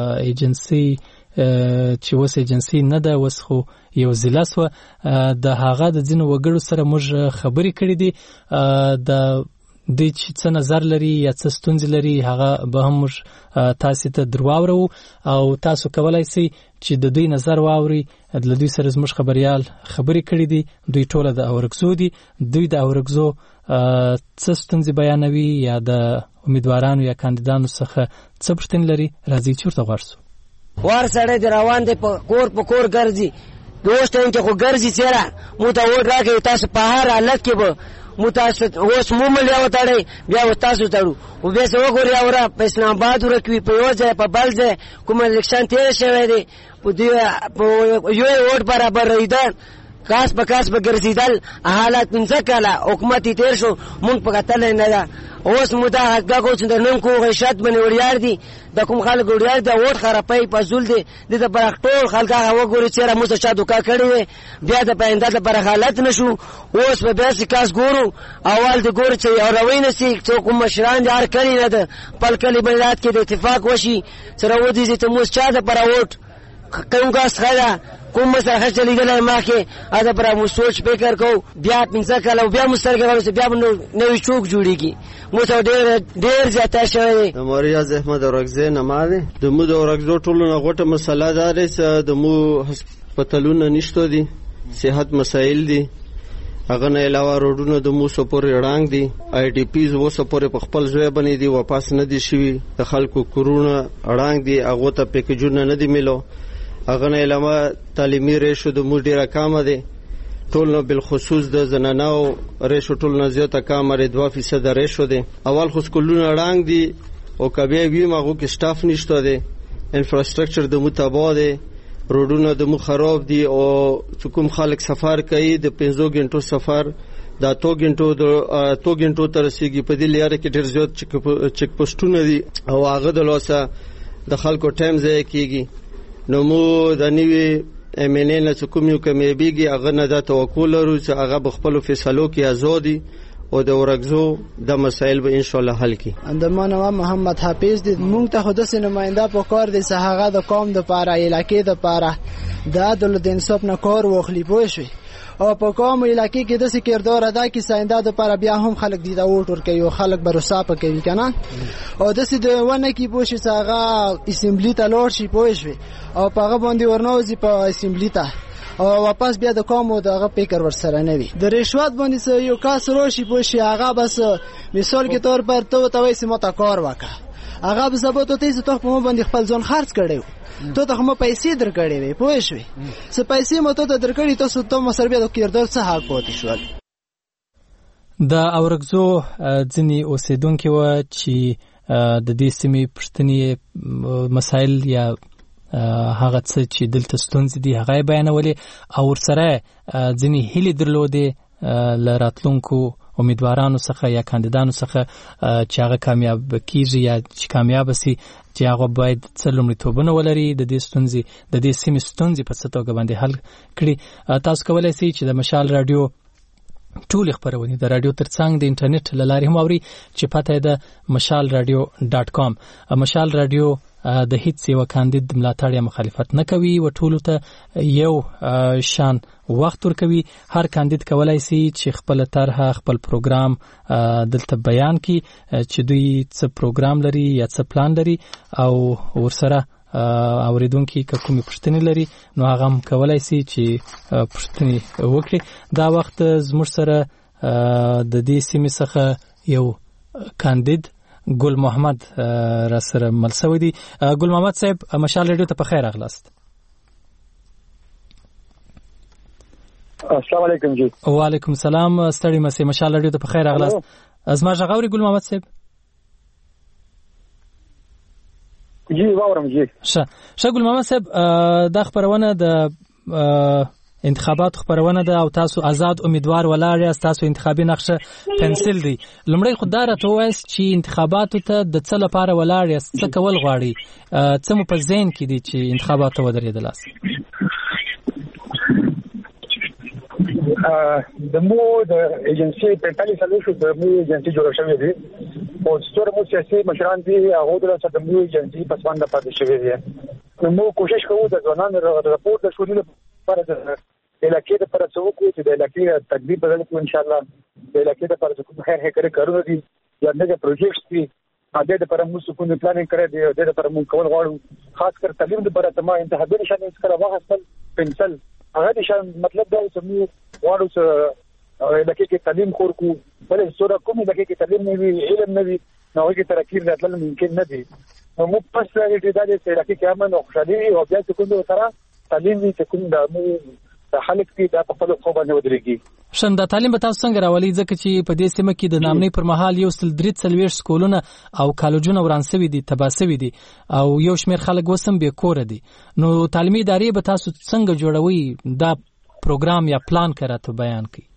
ایجنسي چې اوس ایجنسي نه ده، اوس خو یو ضلع سوه، د هغه د ځینو وګړو سره موږ خبرې کړې دي. د دوی چې څه نظر لري یا څه ستونزې لري هغه به هم موږ تاسې ته در واورو او تاسو کولی سئ چې د دوی نظر واورئ. له دوی سره زموږ خبریال خبرې کړې دي. دوی ټوله د اورګزو دي. دوی د اورګزو څه ستونزې بیانوي یا د امیدوارانو یا کاندیدانو څخه څه پوښتنې لري. راځئ چې ورته غوږ سو. وار سړی دی روان دی په کور ګرځي. د اوس ټایم کې خو ګرځي څېره مو ته ووټ راکوي. تاسو په هر حالت کې به مو تاسو اوس مومل یا وتړئ بیا به تاسو تړو. خو بیا څه وګورئ اوره په اسلام آباد ورکوي، په یو ځای په بل ځای کوم الیکشن تېره شوی دی په یو ووټ برابر رهیده کاس په ګرځېدل حالات 15 کاله حکومت یې تېر شو مونږ په کتلی نه ده. اوس مو دا حقیقت کوو چې د نن کو غیشت باندې وړیار دي د کوم خلک وړیار دي ووټ خرابوي فضول دي د دپاره ټول خلک هغه وګوري چېرې موږ ته چا دوکه کړې وې بیا د پاینده لپاره حالت نه شو. اوس به داسې کاس ګورو اول دې ګورو چې اوروی نه سي څوک کوم مشران دي هر کلي نه ده خپل کلي بلدات کې د اتفاق وشي سره ودرېږي ته موږ چا دپاره ووټ کوم کاس ښه ده کوم مسله ښه چلېدلی مخکې هغه دپاره موږ سوچ فکر کوو. بیا 15 کاله بیا موږ سترګې غړو بیا به نوی چوک جوړېږي. موږ ته ډېر زیاته شوی دی. د مریاض احمد اورګزی نما دی. د مو د اورګزو ټولو نه غوټه مسله دا دی چې د مو هسپتالونه نشته دي، صحت مسایل دي، هغه نه علاوه روډونه د مو سپورې ړنګ دي، آی ډي پیز اوسه پورې په خپل ځای باندې دي واپس نه دي شوي، د خلکو کورونه ړنګ دي، هغو ته پیکیجونه نه دي میلو. هغه نه علاوه تعلیمي ریشو د مو ډېره کمه دی، ټول نو بالخصوص د زنانو ریشو ټول نه زیاته کمه دی، 2% ریشو دی. اول خو سکولونه ړنګ دي او که بیا وي هغو کې سټاف نشته دی، انفراسترکچر د مو تباه دی، روډونه د مو خراب دي او چې کوم خلک سفر کوي د 15 غنټو سفر د 2 غنټو ته رسیږي. په دې لاره کې ډېر زیات چک پوسټونه دي او هغه د لاسه د خلکو ټایم ضایع کیږي. نو مو د نوي امنه نه کوم یو کمیږي هغه نه د توکل لرو چې هغه بخپل فیصلو کې آزادي او د اورګزو د مسایل به ان شاء الله حل کی. اندمان و محمد حافظ دي مونږ ته خود سه نماینده په کار دي هغه د قوم د پاره علاقې د پاره د عدل د انصاف نه کار واخلي پوه شي او په قوم علاقې کې د څه کردار ادا کی ساينده د پاره بیا هم خلک دي دا ووټ ورکوي او خلک بروسا پکوي کنه او د څه د ونه کې پوه شي هغه اسمبلی ته لور شي پوه شي او هغه باندې ورنوځي په اسمبلی ته او واپس بیا د کوم دغه فکر ورسره نه وي. د رشوت باندې یو کس روشي پوشي هغه بس مثال کې تور پر ته وایي سم تا کار وکړه هغه به ثبوت ته ته په مو باندې خپل ځون خرج کړو ته ته مو پیسې درکړې وي پوه شوې څه پیسې مو ته درکړې تاسو ته مو سر بیا د کیردار څه حق پاتې شول. د اورګزو ځینې اوسیدونکو چې د دې سیمې پښتني مسایل یا هغه څه چې دلته ستونزې دي هغه بیانولې او ورسره ځینې هیلې درلودې له راتلونکو امیدوارانو څخه یا کاندیدانو څخه چې هغه کامیاب کیږي یا چې کامیاب سي چې هغه باید څه لومړیتوبونه ولري د دې سیمې ستونزې په څه توګه باندې حل کړي. تاسو کولی سئ چې د مشال رادیو ټول خبرونه د رادیو ترڅنګ د انټرنیټ له لارې هم اوري چې پته ده مشال radio.com مشال رادیو د هیڅ یو کاندید ملاتړ یا مخالفت نه کوي او ټولو ته یو شان وخت ورکوي. هر کاندید کولای شي چې خپل طرحه خپل پروګرام دلته بیان کړي چې دوی څه پروګرام لري یا څه پلان لري او ورسره اوریدونکو که کومې پوښتنې لري نو هغه هم کولای شي چې پوښتنې وکړي. دا وخت زموږ سره د دې سیمې څخه یو کاندید ګل محمد را سره مل شوی دی. ګل محمد صاحب مشال ریډیو ته په خیر راغلاست. السلام علیکم جی. وعلیکم السلام. ستړي مسئ مشال ریډیو ته په خیر راغلاست. از ما ژغوري ګل محمد صاحب جی واورم جی. ښه ګل محمد صاحب دا خبرونه د انتخابات خبرونه ده او تاسو آزاد امیدوار ولاړ یاست، تاسو انتخابي نقشه پنسل دی. لمړی خدای راته وایست چې انتخاباتو ته د څه لپاره ولاړ یاست، څه کول غواړي، څه مو په ذهن کې دي چې انتخابات ته ودرېدلاست؟ د مو د ایجنسی 45 سالو شو د مو ایجنسی جوړ شوې دي او څومره مو سیاسي مشران دي هغه د سره د مو ایجنسی پسوند پاتې شوی دي. نو کوشش کوو د ځوانانو راپور د شوري لپاره د علاقې د پر څو کو چې د علاقې تدبیر بدل کو ان شاء الله د علاقې د پر څو خیر هکره کارونه دي یا د پروجیکټس دي هغه د پر مو سکون پلانینګ کړی دی د پر مو کول غواړو خاص کر تعلیم د پر تمه انتخابي نشانه څخه واغستل پنسل هغه د شان مطلب دا چې مو غواړو چې علاقې کې تعلیم خور کو بلې سره کوم علاقې کې تعلیم نه وي علم نه وي نو هغه ترکیب راتلل ممکن نه دي. نو مو پس لري چې د علاقې کې امن او خوشحالي او بیا چې کوم سره تعلیم وي چې کوم د مو خلک کې د خپل خو باندې ودرېږي. شنده تعلیم به تاسو څنګه راولي ځکه چې په دې سیمه کې د نامنۍ پر مهال یو سل درې څلوېښت سکولونه او کالجونه وران شوي دي، تباه شوي دي او یو شمېر خلک اوس هم بې کوره دي. نو تعلیمي ادارې به تاسو څنګه جوړوي، دا پروګرام یا پلان که راته بیان کړي؟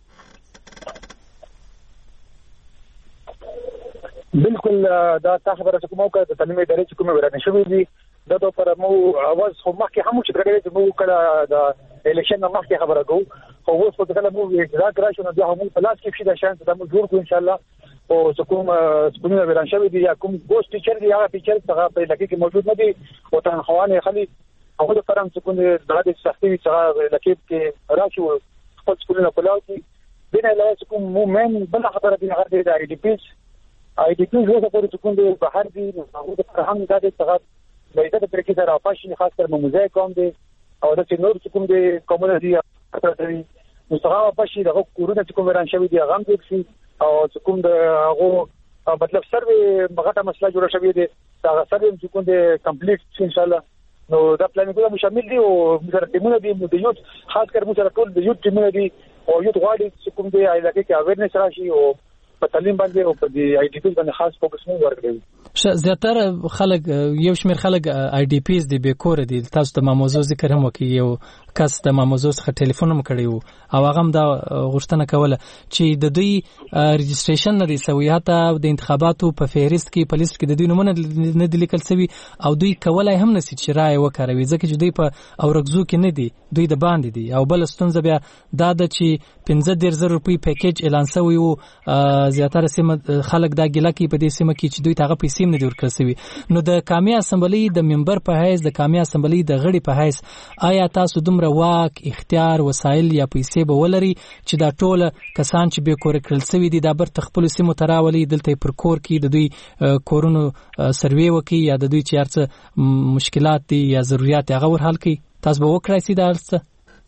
بالکل دا تا خبره چې کومه وکړه د تعلیمي ادارې چې کومه ورانې شوې دي دا د پر مو اواز خو مخکې هم چې درګړې چې مو کله د الیکشن مخکې خبره کوو خو اوس په کله مو اجازه راشي نو بیا هم په لاس کې شي دا شانس د مو جوړ کو ان شاء الله او کوم سپونه وران شوې دي یا کوم ګوست ټیچر دی هغه ټیچر څنګه په لکه کې موجود نه دي او تن خوانه خالي هغه د فرم سکونه د سختي څنګه لکه کې راشي خپل سکونه په لاس کې بنا له کوم مو من بل خبره دي هغه د آی ډی پی زه په پوره سکونه بهر دي هغه د فرهنګ د څنګه لایده د پرکې سره افاشي خاص کر موزه کوم دي او د نور کوم دي کومه دي نو څنګه افاشي دغه کورونه کوم وران شوی دي هغه دي او کوم د هغه مطلب سروي مغه مسله جوړه شوی دي دا سروي کوم دي کمپلیټ ان شاء الله. نو دا پلانونه شامل دي او موږ ټیمونه دي د یوت خاص کر موږ ټول د یوت ټیمونه دي او یوت غواړي کوم دي علاقې کې اویرنس راشي او په تعلیم باندې او په دې آی ډی پی باندې خاص فوکس مو ورکړي. زیاتره خلک یو شمېر خلک آی ډی پیز دي بې کوره دي. تاسو ته موضوع ذکر هم وکړي، یو کس د موضوع څخه ټلیفون هم کړی وو او هغه هم دا غوښتنه کوله چې د دوی رجسټریشن نه دي سوی، حتی د انتخاباتو په فهرست کې په لیست کې د دوی نومونه نه دي لیکل سوي او دوی کولای هم نشي چې رایه وکاروي ځکه چې دوی په اورګزو کې نه دي، دوی د باندې دي. او بل ستونزه بیا دا ده چې 15,000 روپۍ پیکیج اعلان شوی وو، زیاتره سیمه خلک دا ګیله کوي په دې سیمه کې چې دوی ته هغه پیسې نه دي ورکړل سوي. نو د قومي اسمبلی د ممبر په حیث، د قومي اسمبلی د غړي په حیث، آیا تاسو دومره واک، اختیار، وسایل یا پیسې به ولري چې دا ټول کسان چې بې کوره کړل سوي دي دا برته خپلو سیمو ته راولي، دلته پر کور کې د دوی کورونو سروې وکړي یا د دوی چې هر څه مشکلات دي یا ضرورت هغه ور حل کړي؟ تاسو به وکړای شئ دا هر څه؟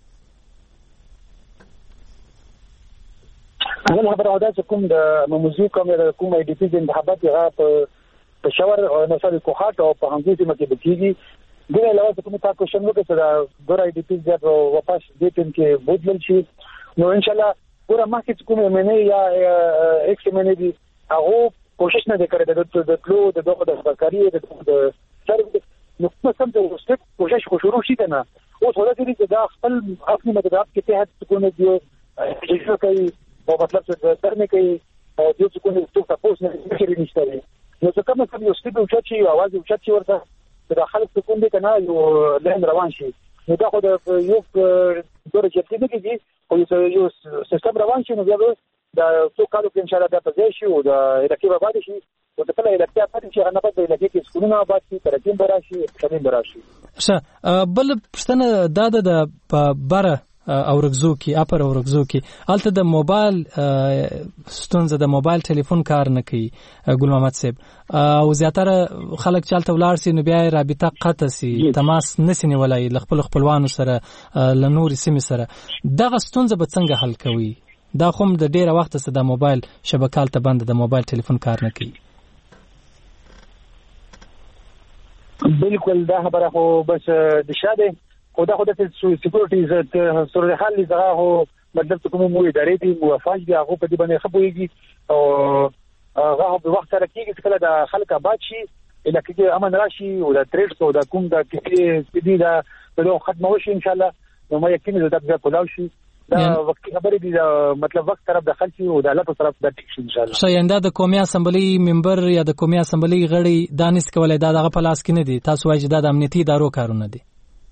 اول خبره دا چې کوم د موضوع کوم آی ډی پی د انتخابات هغه په شاور او نصر کوهات او په همدې سیمه کې بکیږي. د علاوه کوم تاسو کوشش وکړئ چې دا ګور آی ډی پی د واپس دې ټیم کې بدلل شي. نو ان شاء الله ګور مخکې کوم منې یا ایکس منې دي هغه کوشش نه وکړي د تلو د دغه د سرکاري د سرویس نو کوم څه وسته کوشش شروع شي کنه اوس ولې چې دا خپل خپل مدرسات کې ته څه کوي چې کوي او مطلب چې درنه کوي او د څه کوم څه تاسو نه کېږي نشته. نو څه کوم څه یو ستې او چې आवाज او چې ورته د خلک څه کوم دي کنه یو لاین روان شي. نو دا خو د یو دغه چې څه کېږي او یو سیستم روان شي نو بیا دا څو کالو کې ان شاء الله دا پځې شي او د رقیب آباد شي او د کله لکه پاتې چې هغه نه پاتې لکه کې سکونونه آباد شي ترقیم براشي ترقیم براشي. بل پښتنه دا د بره اورګزو کې اپر اورګزو کې الته د موبایل ستونزه د موبایل ټلیفون کار نه کوي ګل محمد صاحب او زیاتره خلک چالت ولار سي نو بیا رابطه قطع سي تماس نسنی ولای خپل خپلوانو سره لنور سیمه سره دغه ستونزه به څنګه حل کوي؟ دا کوم د ډیره وخت څخه د موبایل شبکال ته بند د موبایل ټلیفون کار نه کوي. بالکل دا خبره خو بس د شاده خدا د سکیورټي صورتحال زغه هو مطلب کوم مو ادارې دي موافق دي هغه په دې باندې خبرېږي او هغه په وخت سره کېږي چې کله د خلک آباد شي لکه چې امن راشي او د ټریډ او د کوم د کې دي دا په ختمه وشي ان شاء الله نو ما یقین زه د کولاو شي دا وخت خبرې دي مطلب وخت طرف دخل شي او د الله په طرف د ټیک شي ان شاء الله. شاینده د قومي اسمبلی ممبر یا د قومي اسمبلی غړي دانش کولای دا دغه په لاس کې نه دي تاسو وايي چې د امنیتي ادارو کارونه دي.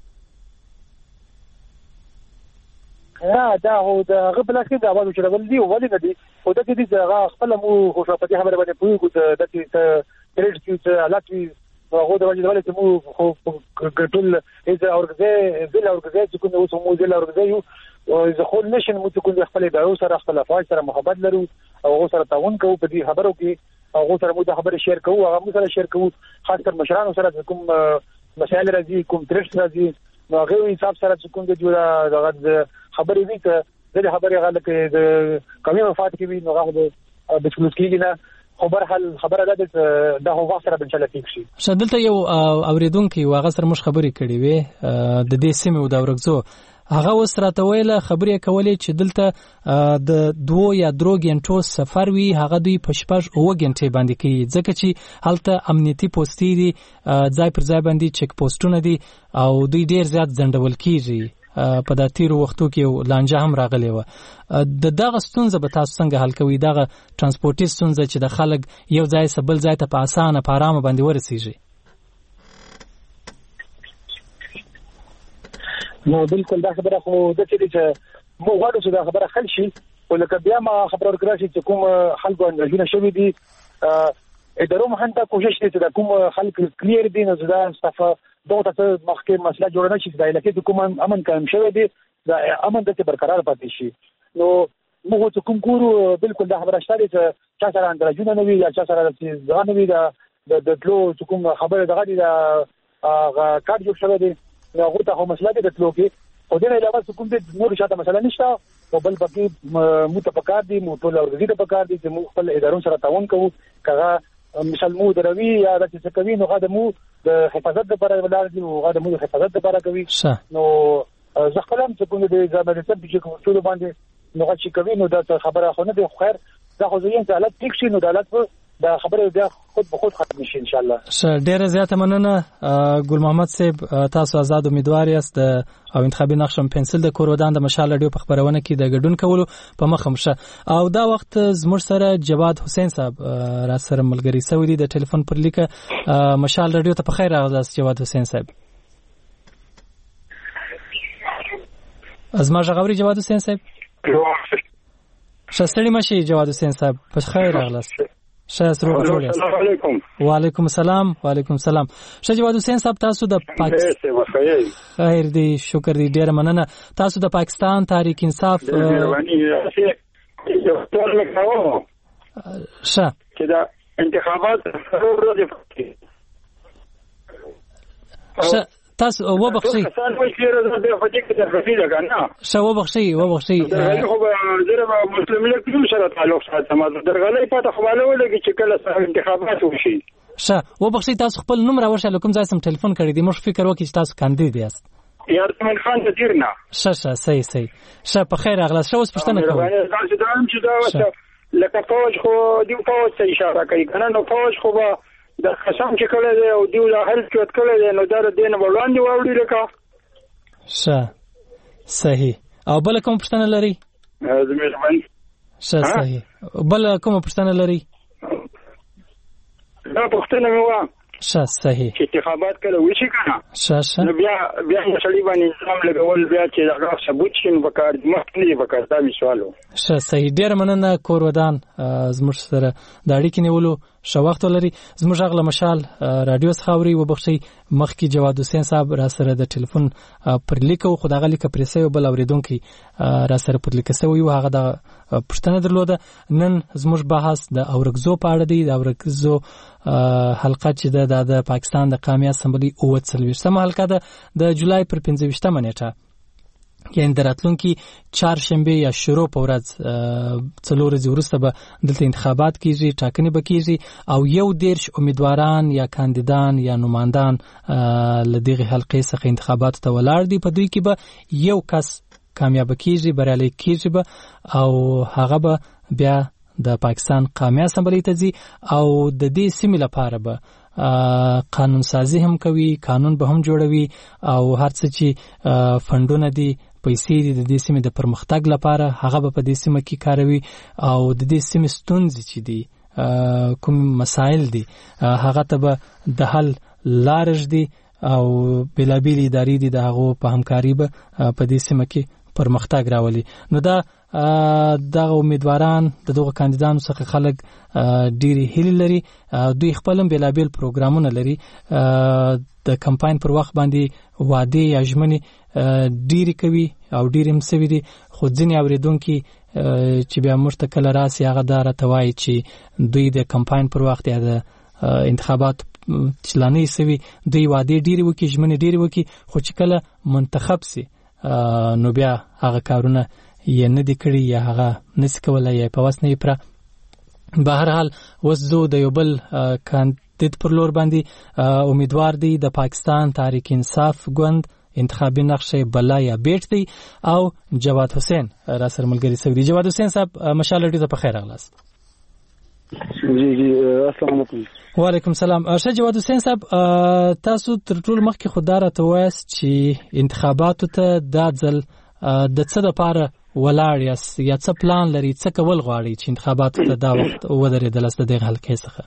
دا هو د غبل کې د اواز چرول دي ولې نه دي خو د دې ځای خپل مو خوشاپتي خبره باندې پوي کو د دې ټریډ کې حالات هغه د وجه ولې مو خو ګټل اذا اورګزه زل اورګزه چې کوم اوس مو زل اورګزه یو زه خو نشم مو ته کوم خپل ادارو سره خپل افاج سره محبت لرو او هغه سره تعاون کوو په دې خبرو کې هغه سره مو د خبرې شیر کوو هغه مو سره شیر کوو خاص کر مشرانو سره کوم مسائل راځي کوم ټریډ راځي نو هغه حساب سره چې کوم د جوړه دغه خبرې وی ته د خبرې غل کې د کمی مفاد کې وی نو هغه د بسکلوس کې نه خبر حل خبره ده د هو وخت سره بل چل ټیک شي. شدلته یو اوریدونکو واغ سره مش خبرې کړې وې د دې سیمه او د اورګزو هغه وسراته ویله خبرې کولې چې دلته د 2 یا 3 غنټو سفر وی هغه دوی پښپښ او غنټې باندې کوي ځکه چې هلته امنیتي پوسټي دي ځای پر ځای باندې چک پوسټونه دي او دوی ډیر زیات ځندول کیږي په د تیر وختو کې لانجه هم راغلی و. د دغه ستونزه به تاسو څنګه حل کوي دغه ترانسپورتي ستونزه چې د خلک یو ځای څخه بل ځای ته په اسانه په آرامه باندې ورسیږي؟ نو بالکل دا خبره خو د چې مو غواړو چې دا خبره حل شي ولکه بیا ما خبره ورکړه چې کوم خلکو اندازونه شوي دي ادارو مهنته کوشش کوي چې کوم خلک کلیر دي نو دا صفه دوه ته مخکې مسله جوړ نه شي د علاقې کوم امن قائم شوی دی دا امن د برقرار پاتې شي نو موږ ته کوم ګورو بالکل دا خبره شته چې چا سره اندراجونه نه وي یا چا سره ځان نه وي د تلو کوم خبره دغه دی دا کار جوړ شوی دی نو هغه ته مسله د تلو کې او د علاوه کوم د نور شاته مسله نشته او بل پکې متفقات دي مو ټول ورغلي د پکار دي چې موږ خپل ادارو سره تعاون کوو کغه مثال مو دروي یا د څه کوي نو غاده مو د حفاظت لپاره ولر دي او غاده مو د حفاظت لپاره کوي نو زه خپلم چې کوم د ځمکې چې کوم ټول باندې نو چې کوي نو دا خبره خو نه دی خیر دا خو زین ته حالت ټیک شي نو د حالت دا خبره بیا خود به خود ختم شي ان شاء الله. ډیره زیاته مننه ګل محمد صاحب تاسو آزاد امیدوار یاست او انتخابي نقشم پنسل د کورودان د مشال رادیو په خبرونه کې د ګډون کولو په مخه مشه او دا وخت زموږ سره جواد حسین صاحب را سره ملګری سوي دي د ټلیفون پر لیکه مشال رادیو ته په خیر راغلاست جواد حسین صاحب. از ما غوړي جواد حسین صاحب شستړی مشي جواد حسین صاحب په خیر راغلاست. السلام علیکم. وعلیکم السلام. وعلیکم السلام. جواد حسین صاحب تاسو د پاکستان خیر دی شکر دی ډیر مننه تاسو د پاکستان تحریک انصاف چې دا انتخابات ضروري تاسو وبخشي شو وبخشي خو زره مسلم لیگ کوم سره تعلق ساتم درغلې پته خواله ولګي چې کله انتخابات وشي وبخشي تاسو خپل نوم راوړل کوم ځای سم ټلیفون کړی دی موږ فکر وکړو چې تاسو کاندید یاست یارمن خان د دیرنا صحیح په خیر اغلا شو اوس پښتنه کوم تاسو دا هم چې دا لکه فوج خو دی فوج ته اشاره کوي کنه نو فوج خو د قسم چې کله دی او دیو لا هل چوت کله دی نو دا دین وړاندې واوړي لکه صحیح او بل کوم پښتنه لري زميرمن صحیح بل کوم پښتنه لري دا پښتنه مو صحیح چې انتخابات کله وشي کنه نو بیا مسلې باندې نظام لګول بیا چې هغه ثبوت شین وکړ مخکې وکړ دا سوالو صحیح ډیر مننه کور ودان زموږ سره د اړیکې نیولو شو وخت لري زموږ غل مشال رادیو څخاوري وبخشي مخکي جواد حسین صاحب را سره د ټلیفون پر لیکو خدای غلی کپریسه بل اوریدونکو را سره پر لیکسه وي هغه د پښتنه درلوده نن زموږ بحث د اورګزو په اړه دی د اورګزو حلقه چې د پاکستان د قومي اسمبلی 39مه حلقه ده د جولای پر 15مه نیټه یعنی دراتلونکي چهارشنبه یا شروع په ورځ 4 ورځې وروسته به دلته انتخابات کیږي ټاکنې به کیږي او 11 امیدواران یا کاندیدان یا نمائندان لدغه حلقې څخه انتخابات ته ولاړ دي په دوی کې به یو کس کامیاب کیږي بریالي کیږي به او هغه به بیا د پاکستان قومي اسمبلی ته ځي او د دې سیمې لپاره به قانون سازي هم کوي قانون به هم جوړوي او هر څه چې فندونه دي پیسې دي د دې سیمې د پرمختګ لپاره هغه به په دې سیمه کې کاروي او د دې سیمې ستونزې چې دي کوم مسائل دي هغه ته به د حل لارې دي او بلابل ادارې دي د هغه په همکاري به په دې سیمه کې پرمختګ راولي نو دا امیدواران دغه کاندیدانو څخه خلک ډېری هیله لري دوی خپل بلابل پروګرامونه لري د کمپاین پر وخت باندې وعده یا ژمنې ډېری کوي او ډېری هم سوي دي خو ځینې اوریدونکو چې بیا مشتکل راسي هغه دار توای چې دوی د کمپاین پر وخت یا د انتخابات چلانې سوي دوی وعده ډېری وکي ژمنې ډېری وکي خو چې کله منتخب سي نو بیا هغه کارونه یې نه دي کړی یا هغه نس کولای یا په واسنه پر به هر حال وسزو د یو بل کاندید پر لور باندې امیدوار دی د پاکستان تحریک انصاف ګوند انتخابي نقشه بلا یا بیٹ دی او جواد حسین را سره ملګری سوي جواد حسین صاحب مشال ډیره په خیر اغلاس جی السلام علیکم وعلیکم السلام ارشد جواد حسین صاحب تاسو تر ټولو مخکې خدای را توایس چې انتخاباتو ته د ځل د څه لپاره ولاړ یا څه پلان لري څه کول غواړي چې انتخاباتو ته دا وخت ودرېدل است د حلقې څخه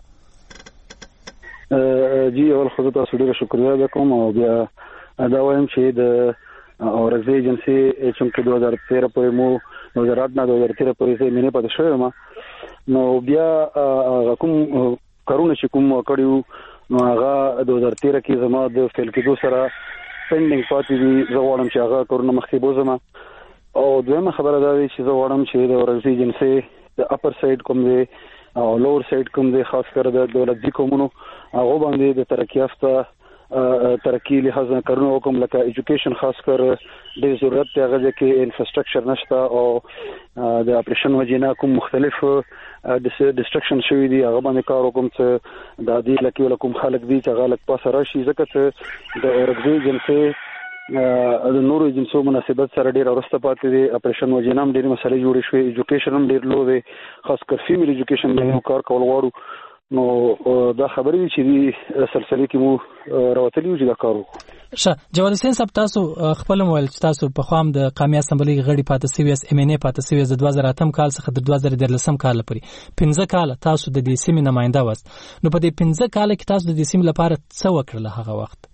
جی اول خو تاسو ډیره شکریا کوم او بیا دا وایم چې د اورګزي ایجنسی چې 2013 پورې مو 2008 نه 2013 پورې یې مینه پاتې شوی ما نو بیا کوم کارونه چې کوم کړیو نو هغه 2013 کې زما د فیل کېدو سره پینډینګ پاتې دي زه غواړم چې هغه کارونه مخکې بوزم او دویمه خبره دا دی چې زه غواړم چې د اورګزي ایجنسی د اپر سایډ کوم دی او لوور سایډ کوم دی خاص کر د دولتي قومونو هغه باندې د ترقی یافته ترقی لحاظ نه کارونه وکم لکه ایجوکیشن خاص کر د ضرورت ته هغه کې انفراستراکچر نشته او د اپریشن وجینا کوم مختلف ډیسټرکشن شوی دی هغه باندې کار وکم چې د دې لکه ولکم خلک دي چې هغه لک پاسه راشي ځکه چې د اورګزي ایجنسی د نورو ایجنسیو مناسبت سره ډیر ورسته پاتې دي اپریشن وجینا هم ډیر مسلې جوړې شوې ایجوکیشن هم ډیر لو دی خاص کر فیمیل ایجوکیشن باندې کار کول غواړو نو دا خبرې چې دی سلسله کې مو راوتلی چې دا کارو جواد حسین صاحب تاسو خپل مویل چې تاسو په خوام د قومي اسمبلی غړي پاتې سوي اس ام ان ای پاتې سوي د 2008 کال څخه د 2013 کال لپاره 15 کال تاسو د دې سیمې نماینده واست نو په دې 15 کال کې تاسو د دې سیمې لپاره څه وکړل هغه وخت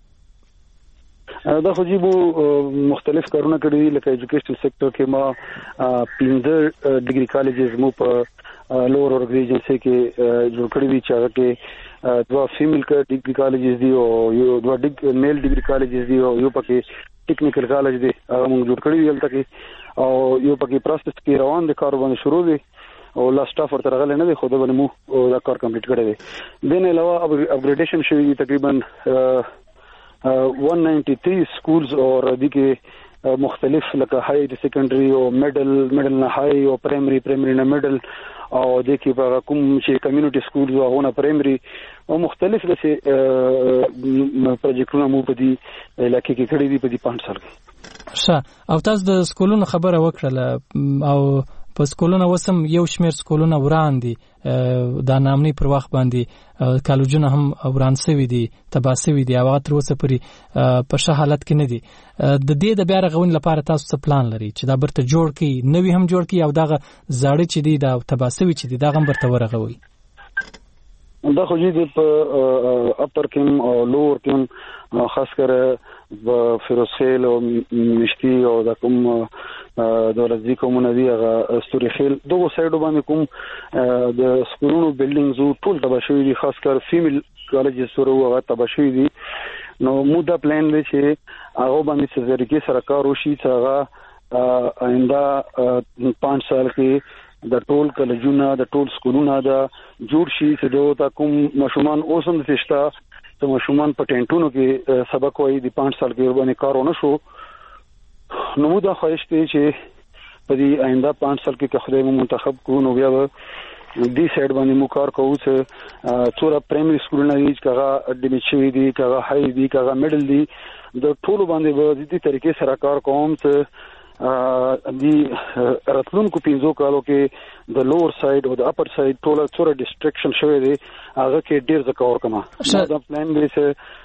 دا خو جيبو مختلف کارونه کړی لکه ایجوکیشن سېکټر کې ما 15 ډیګري کالجز مو په لوور اورګزي ایجنسی کې جوړ کړی دي چې هغه کې دوا فیمیل ډیګري کالجز دي او یو دوا میل ډیګري کالجز دي او یو پکې ټیکنیکل کالج دي هغه موږ جوړ کړی دی دلته کې او یو پکې پروسس کې روان دي کار باندې شروع دي او لا سټاف ورته راغلی نه دی خو دا باندې مو دا کار کمپلیټ کړی دی دین علاوه اپګریډیشن شوی دی تقریبا 193 سکولز اور دغه مختلف لکه های د سیکنډري او میډل نه های او پرایمري نه میډل او دغه په کوم چې کمیونټي سکولز او نه پرایمري او مختلف د پروجیکټونو مو په دې علاقې کې کړی دي په دې 5 سال کې او تاسو د سکولونو خبره وکړه او په سکولونو وسم یو شمیر سکولونه وران دي د نامني پر وخت باندې کالجونه هم وران شوي دي تباه شوي دي او تر اوسه پورې په ښه حالت کې نه دي د دې د بیا رغونې لپاره تاسو څه پلان لري چې دا برته جوړ کړي نوی هم جوړ کړي او دغه زاړه چې دي دا تباه شوي چې دي دا هم برته ورغوي دا خو دې په اپر کې او لوور کې خاص کر فیروز خیل او مشتی او د کوم دولتي کومونه دی هغه ستوري خیل دغه سایډو باندې کوم د سکولونو بلډینګز ټول تباہ شوي دي، خاص کر فیمیل کالجز ورو هغه تباہ شوي دي. نو مو دا پلان دی چې هغه باندې څه طریقې سره کار وشي چې هغه آینده 5 سال کې د ټول کالجونه د ټول سکولونه دا جوړ شي چې دوی کوم مشومان اوسم د تشتا ته مشومان په ټینټونو کې سبق وایي د 5 سال کې باندې کارونه شو. نو مو دا خواهش دی چې په دې آینده 5 سال کې خدای مو منتخب کو نو بیا دې سایډ باندې مو کار کوو چې څوره پرایمري سکولونه دي چې هغه ډیمیچوي دي، هغه هاي دي، هغه میډل دي، د ټول باندې به دې طریقې سره کار کوم چې دی راتلونکو 5 کالو کې د لوور ساید او د اپر ساید ټول څوره ډیسټریکشن شوی دی هغه کې ډیر ځکه ورکما دا پلان دی چې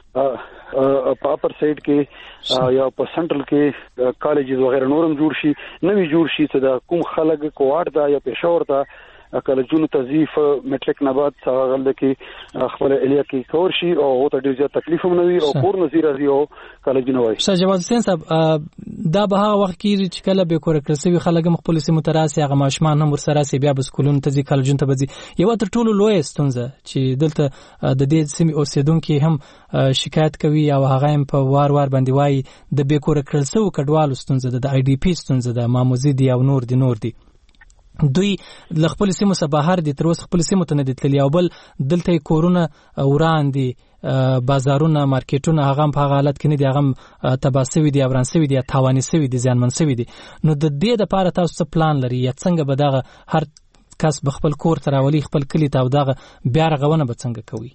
په اپر ساید کې یا په سنټرل کې کالجز وغیرہ نورم جوړ شي، نوی جوړ شي چې د کوم خلک کوارټ دا یا پېښور ته کالجونو تضیف میټریک نه بعد څنګه کې خپل الیا کې کور شي او ته ډیر زیات تکلیف هم نه وي او کور نظیر راځي او کالجونه وایي. شاه جواد حسین صاحب دا به هغه وخت کې چې کله به کور کړسوي خلک خپل سیمه تراسي هغه ماشمان هم ورسره سي بیا به سکولونو ته ځي کالجونو ته بځي. یو تر ټولو لوی ستونزه چې دلته د دې سیمه اوسیدونکو هم شکایت کوي او هغه هم په وار باندې وایي د به کور کړسو کډوالو ستونزه د آی ډی پی ستونزه د ماموزي دی او نور دي دوی ل خپل سیمه سره بهر دي تر اوسه خپل سیمه ته نه دي تللی او بل دلته کورونه وړاندې بازارونه مارکیټونه هغه په حالت کې نه دي، هغه تباسوي دي، افرانسوي دي، تاوانسوي دي، زیانمنسوي دي. نو د دې لپاره تاسو پلان لري یا څنګه به دغه هر کس بخپل کور تراولي خپل کلی ته او دغه بیا رغونه به څنګه کوي؟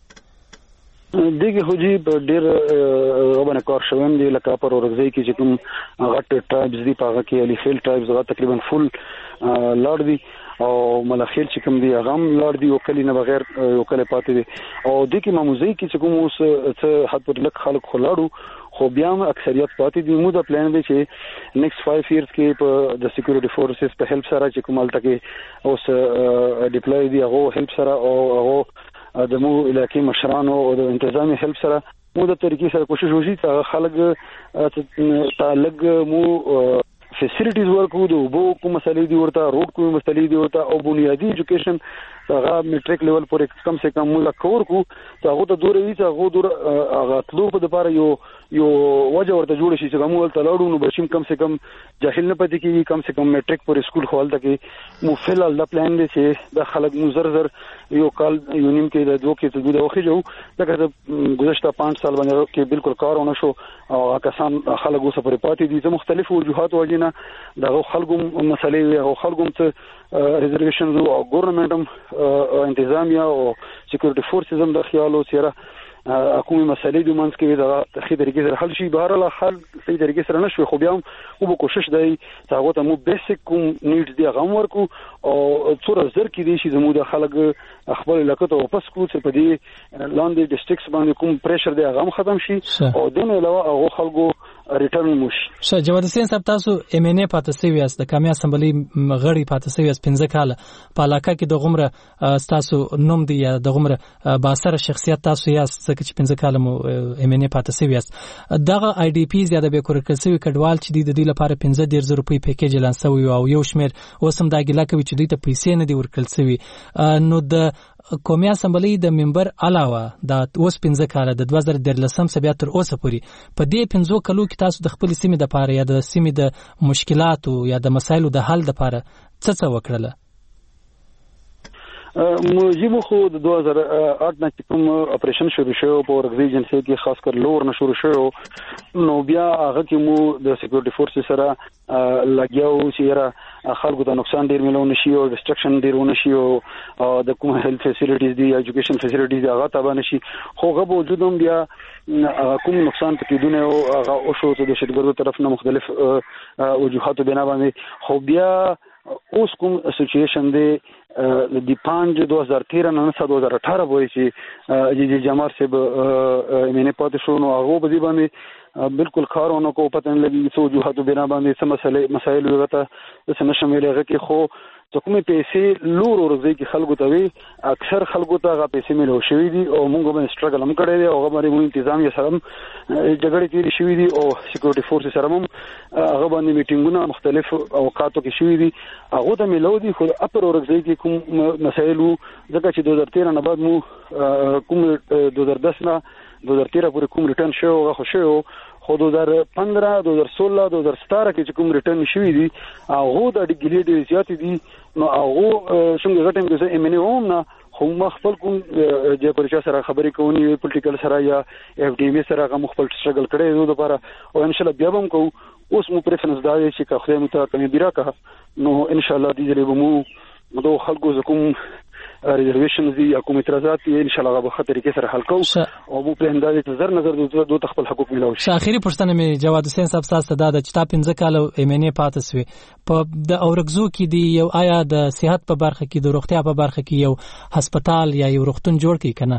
دغه هوجي په ډیر باندې کار شوم دي لکه پر ورځي کې چې کوم غټ ټرایبز دي په هغه کې علي خیل ټرایبز هغه تقریبا فل لاړ دي او ملخیل چې کوم دي هغه لاړ دي او کلی نه بغیر یو کلی پاتې دي او د کې ماموزي کې چې کوم اوس څه حد پر لک خلک خلاړو خو بیا اکثریت پاتې دي. مو دا پلان دی چې نیکست 5 ایئرز کې په د سکیورټي فورسز په هیلپ سره چې کومال تکي اوس ډیپلوي دي هغه هیلپ سره او هغه د مو علاقې مشرانو او د انتظامی هیلپ سره مو د طریقې سره کوشش وشي چې خلک تعلق مو فیسیلیټیز ورکو د وبو کوم مسلې دی ورته روډ کوم مسلې دی ورته او بنیادی ایجوکیشن هغه میټریک لیول پورې کم سے کم موږ کور کو چې هغه د دوره وی چې هغه دوره هغه تلو په لپاره یو وجه ورته جوړ شي چې موږ ته لاړو نو بشیم کم سے کم جاهل نه پاتې کیږي، کم سے کم میټریک پورې سکول خولته کې مو فلال د پلان دی چې د خلک مو زر یو کال یونیم کې د دوه کې ته د وخت جو لکه گذشته 5 سال باندې کې بالکل کارونه شو او کسان خلک اوسه پرې پاتې دي چې مختلفو وجوهات وجنه دغه خلکو مسلې او خلکو ته ریزرویشنز او ګورنمنت انتظامیه او سکیورټي فورسز هم د خیالو سره حکومي مسلې د منځ کې د تخې طریقې سره حل شي. بهر له حل صحیح طریقې سره نشوي خو بیا هم وب کوشش دی چې هغه ته مو بیسیک کوم نیډز دی هغه ورکو او څوره زر کې دي چې زموږ د خلک خپل علاقې ته واپس کو چې په دې لاندې ډیسټریکټس باندې کوم پریشر دی هغه ختم شي او دنه علاوه هغه خلکو ریټرن موشي. شاه جواد حسین صاحب تاسو ام ان ای پاتې سوي است د کامیاب اسمبلی غړي پاتې سوي است 15 کال په علاقه کې د غمره تاسو نوم دی یا د غمره با اثر شخصیت تاسو یاست چې 15 کال مو ام ان ای پاتې سوي است. دغه آی ډی پی زیاده به کور کړسوي کډوال چې د دې لپاره 15,000 روپۍ پیکیج اعلان شوی او یو شمیر اوسم دا ګیلا کوي چې دوی ته پیسې نه دی ورکړل شوی. نو د قومي اسمبلی د ممبر علاوه د اوس 15 کال د 2013 سبیا تر اوسه پورې په دې 15 کلو کې تاسو د خپل سیمې د لپاره یا د سیمې د مشکلاتو یا د مسایلو د حل لپاره څه وکړل؟ موجب خو د 2008 نه کوم اپریشن شروع شو په ورغزي ایجنسی کې خاص کر لور نه شروع شو نو بیا هغه کې مو د سکیورټي فورسز سره لګیاو چې را خلکو ته نقصان ډیر ملونه شي او ډیسټرکشن ډیر ونه شي او د کوم هیلث فیسیلیټیز دی ایجوکیشن فیسیلیټیز هغه تابع نشي خو هغه وجود هم بیا کوم نقصان پکې دونه او هغه او شو د شتګرو طرف نه مختلف وجوهات بنا باندې خو بیا اوس کوم اسوسییشن دی د 5 2013 نه 2018 پورې چې جی جمار سے مینه پاتې شو نو هغه په دې باندې بالکل کارونه کو پته نه لګي څو وجوهات بنا باندې سم مسائل وغته د سم شامل هغه کې خو کومې پیسې لور ورځي کې خلکو ته وي اکثر خلکو ته هغه پیسې ملو شوې دي او موږ به سټرګل هم کړی دی او هغه باندې موږ انتظامیه سره جګړې تیرې شوې دي او سکیورټي فورس سره هم هغه باندې میټینګونه مختلف اوقاتو کې شوې دي هغه ته ملو دي خو اپر ورځي کې کوم مسایل ځکه چې 2013 نه بعد مو کوم 2010 نه 2013 پورې کوم ریټرن شو هغه خو شو خو 2015 2016 2017 کې کوم ریټرن شوی دي هغه د ډیګلیډ زیات دي نو هغه څنګه غټم کې ایم ان اوم نه خو مخفل کوم د پرچا سره خبرې کوي پولیټیکل سره یا اف ډي وی سره هغه مخفل سټرګل کړي نو لپاره او ان شاء الله بیا هم کو اوس مو پریفرنس دا چې که خدای مو ته کمی بیره کا نو ان شاء الله دې لري مو دو خلکو زکم ریزرویشنز دي کوم اعتراضات دي ان شاء الله به خطر کې سره حل کوو او مو په اندازې نظر دوه تخپل حقوق ملو شي. اخیری پښتنه می جواد حسین صاحب تاسو ته دا چې تا 15 کال ایمنه پاتې سوی په د اورګزو کې دی یو آیا د صحت په برخه کې د روغتیا په برخه کې یو هسپتال یا یو روغتون جوړ کی کنه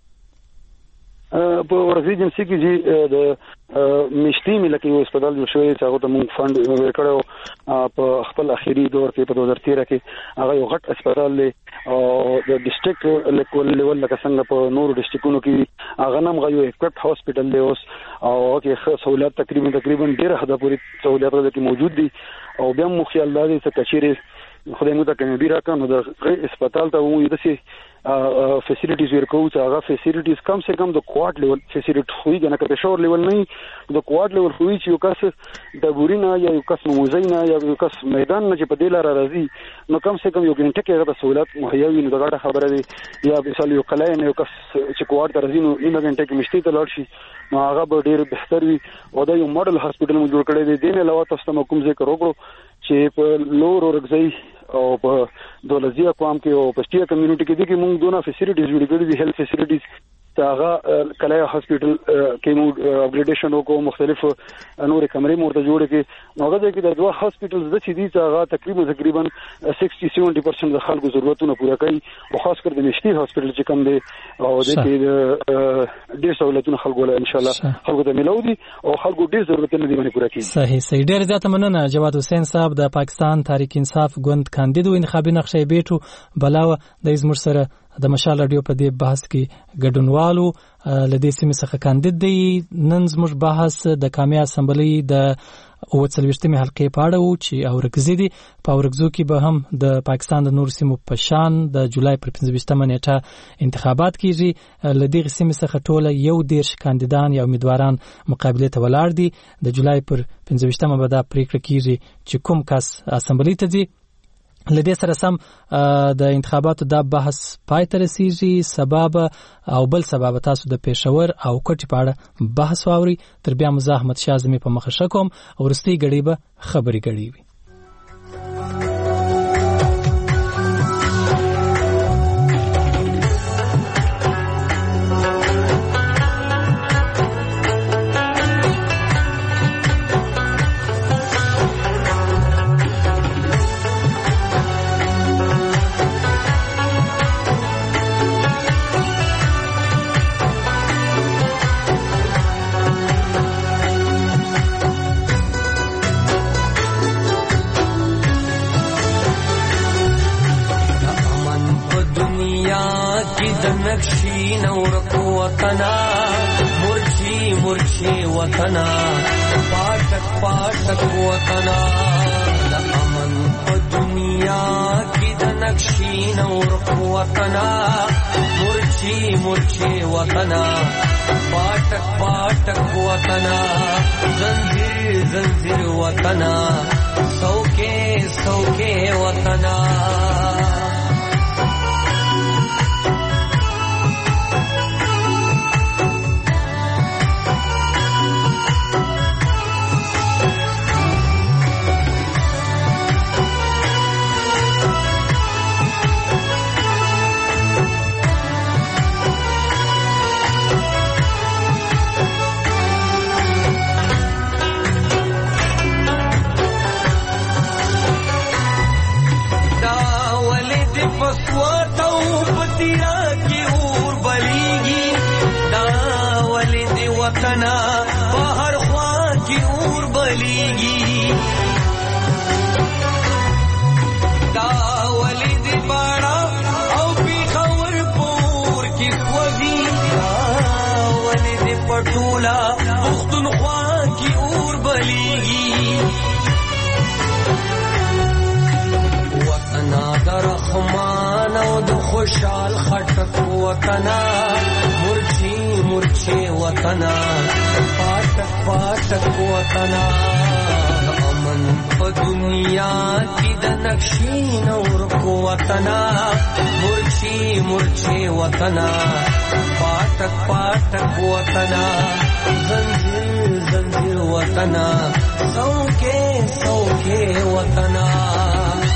په ورځي جنسي کې چې د مشتي ملکي یو هسپتال جوړ شوی چې هغه ته موږ فند ورکړو په خپل اخیری دور کې په 2013 کې هغه یو غټ هسپتال دی او د ډیسټریکټ لیول لکه څنګه په نورو ډیسټریکټونو کې هغه نام غوي اکوپټ هسپتال دی اوس او کې سہولت تقریبا ډېر حدا پوری سہولت کې موجود دي او بیا مو خیال لري چې کچېره خدای مو ته کوم بیره کنه د هسپتال ته وو د سي فیسیلیټیز ورکو چې هغه فیسیلیټیز کم سے کم د کوارټ لیول فیسیلیټ خوې کنه که پېښور لیول نه د کوارټ لیول خوې چې یو کس د بورینا یا یو کس موزینا یا یو کس میدان نه چې په دې لار راځي نو کم سے کم یو غنټه کې هغه سہولت مهیا وي نو دا غټه خبره دی یا مثال یو قلعه نه یو کس چې کوارټ ته راځي نو ایمه غنټه کې مشتي ته لاړ شي نو هغه به ډېر بهتر وي او دا یو موډل هسپتال مو جوړ کړی دی دین علاوه تاسو ته کوم ذکر وکړو چې په لور ورګځي او په دولزی اقوام کې او پښتیا کمیونټي کې دي کې موږ دونه فیسیلیټیز جوړ کړې دي هیلث فیسیلیټیز هغه کلای هسپتال کې موږ اپګریډیشن وکړو مختلف نور کمرې مرته جوړ کې هغه د کې د دوه هسپتالز د چې دي هغه تقریبا 60-70% د خلکو ضرورتونه پوره کوي او خاص کر د مشتي هسپتال چې کوم دی او د کې ډېر سہولتونه خلکو له ان شاء الله خلکو ته ملو دي او خلکو ډېر ضرورتونه دي باندې پوره کوي. صحیح ډېر زیات مننه جواد حسین صاحب د پاکستان تحریک انصاف ګوند کاندید انتخابي نقشې بیٹو بلاوه د زموږ سره د مشال رادیو په دې بحث کې ګډونوالو لدې سیمې څخه کاندید دی نن زموږ بحث د کامیاب اسمبلی د 40مې حلقې په اړه وو چې اورګزي دي په اورګزو کې به هم د پاکستان د نور سیمو په شان د جولای پر 15مه نیټه انتخابات کیږي لدې سیمې څخه ټوله یو 10 کاندیدان یا امیدواران مقابله ته ولاړ دي د جولای پر 15مه به دا پریکړه کیږي چې کوم کس اسمبلی ته ځي لدې سره سم د انتخاباتو دا بحث پای ته رسیږي سبب او بل سبب تاسو د پېښور او کوټي په اړه بحث واوري تر بیا مزاحمت شازمي په مخه شکوم او ورستي غړي به خبري غړي وي. وطنا پاٹک پاٹک وطنا د امن په دنیا کې د نقشې نور وطنا مرچی مرچی وطنا پاٹک پاٹک وطنا زنجیر زنجیر وطنا سوکے سوکے وطنا وطنا بہر خواہ کی اور بلیگی دا پټولا پښتونخوا کی اور بلیږي وطنا د رحمان او د خوشحال خټک وطنا مرچی مرچی وطنا پاټک پاټک وطنا امن په دنیا کې د نقشین اور کو وطنا مرچی مرچی وطنا پاټک پاټک وطنا زنجیر زنجیر وطنا سوکے سوکے وطنا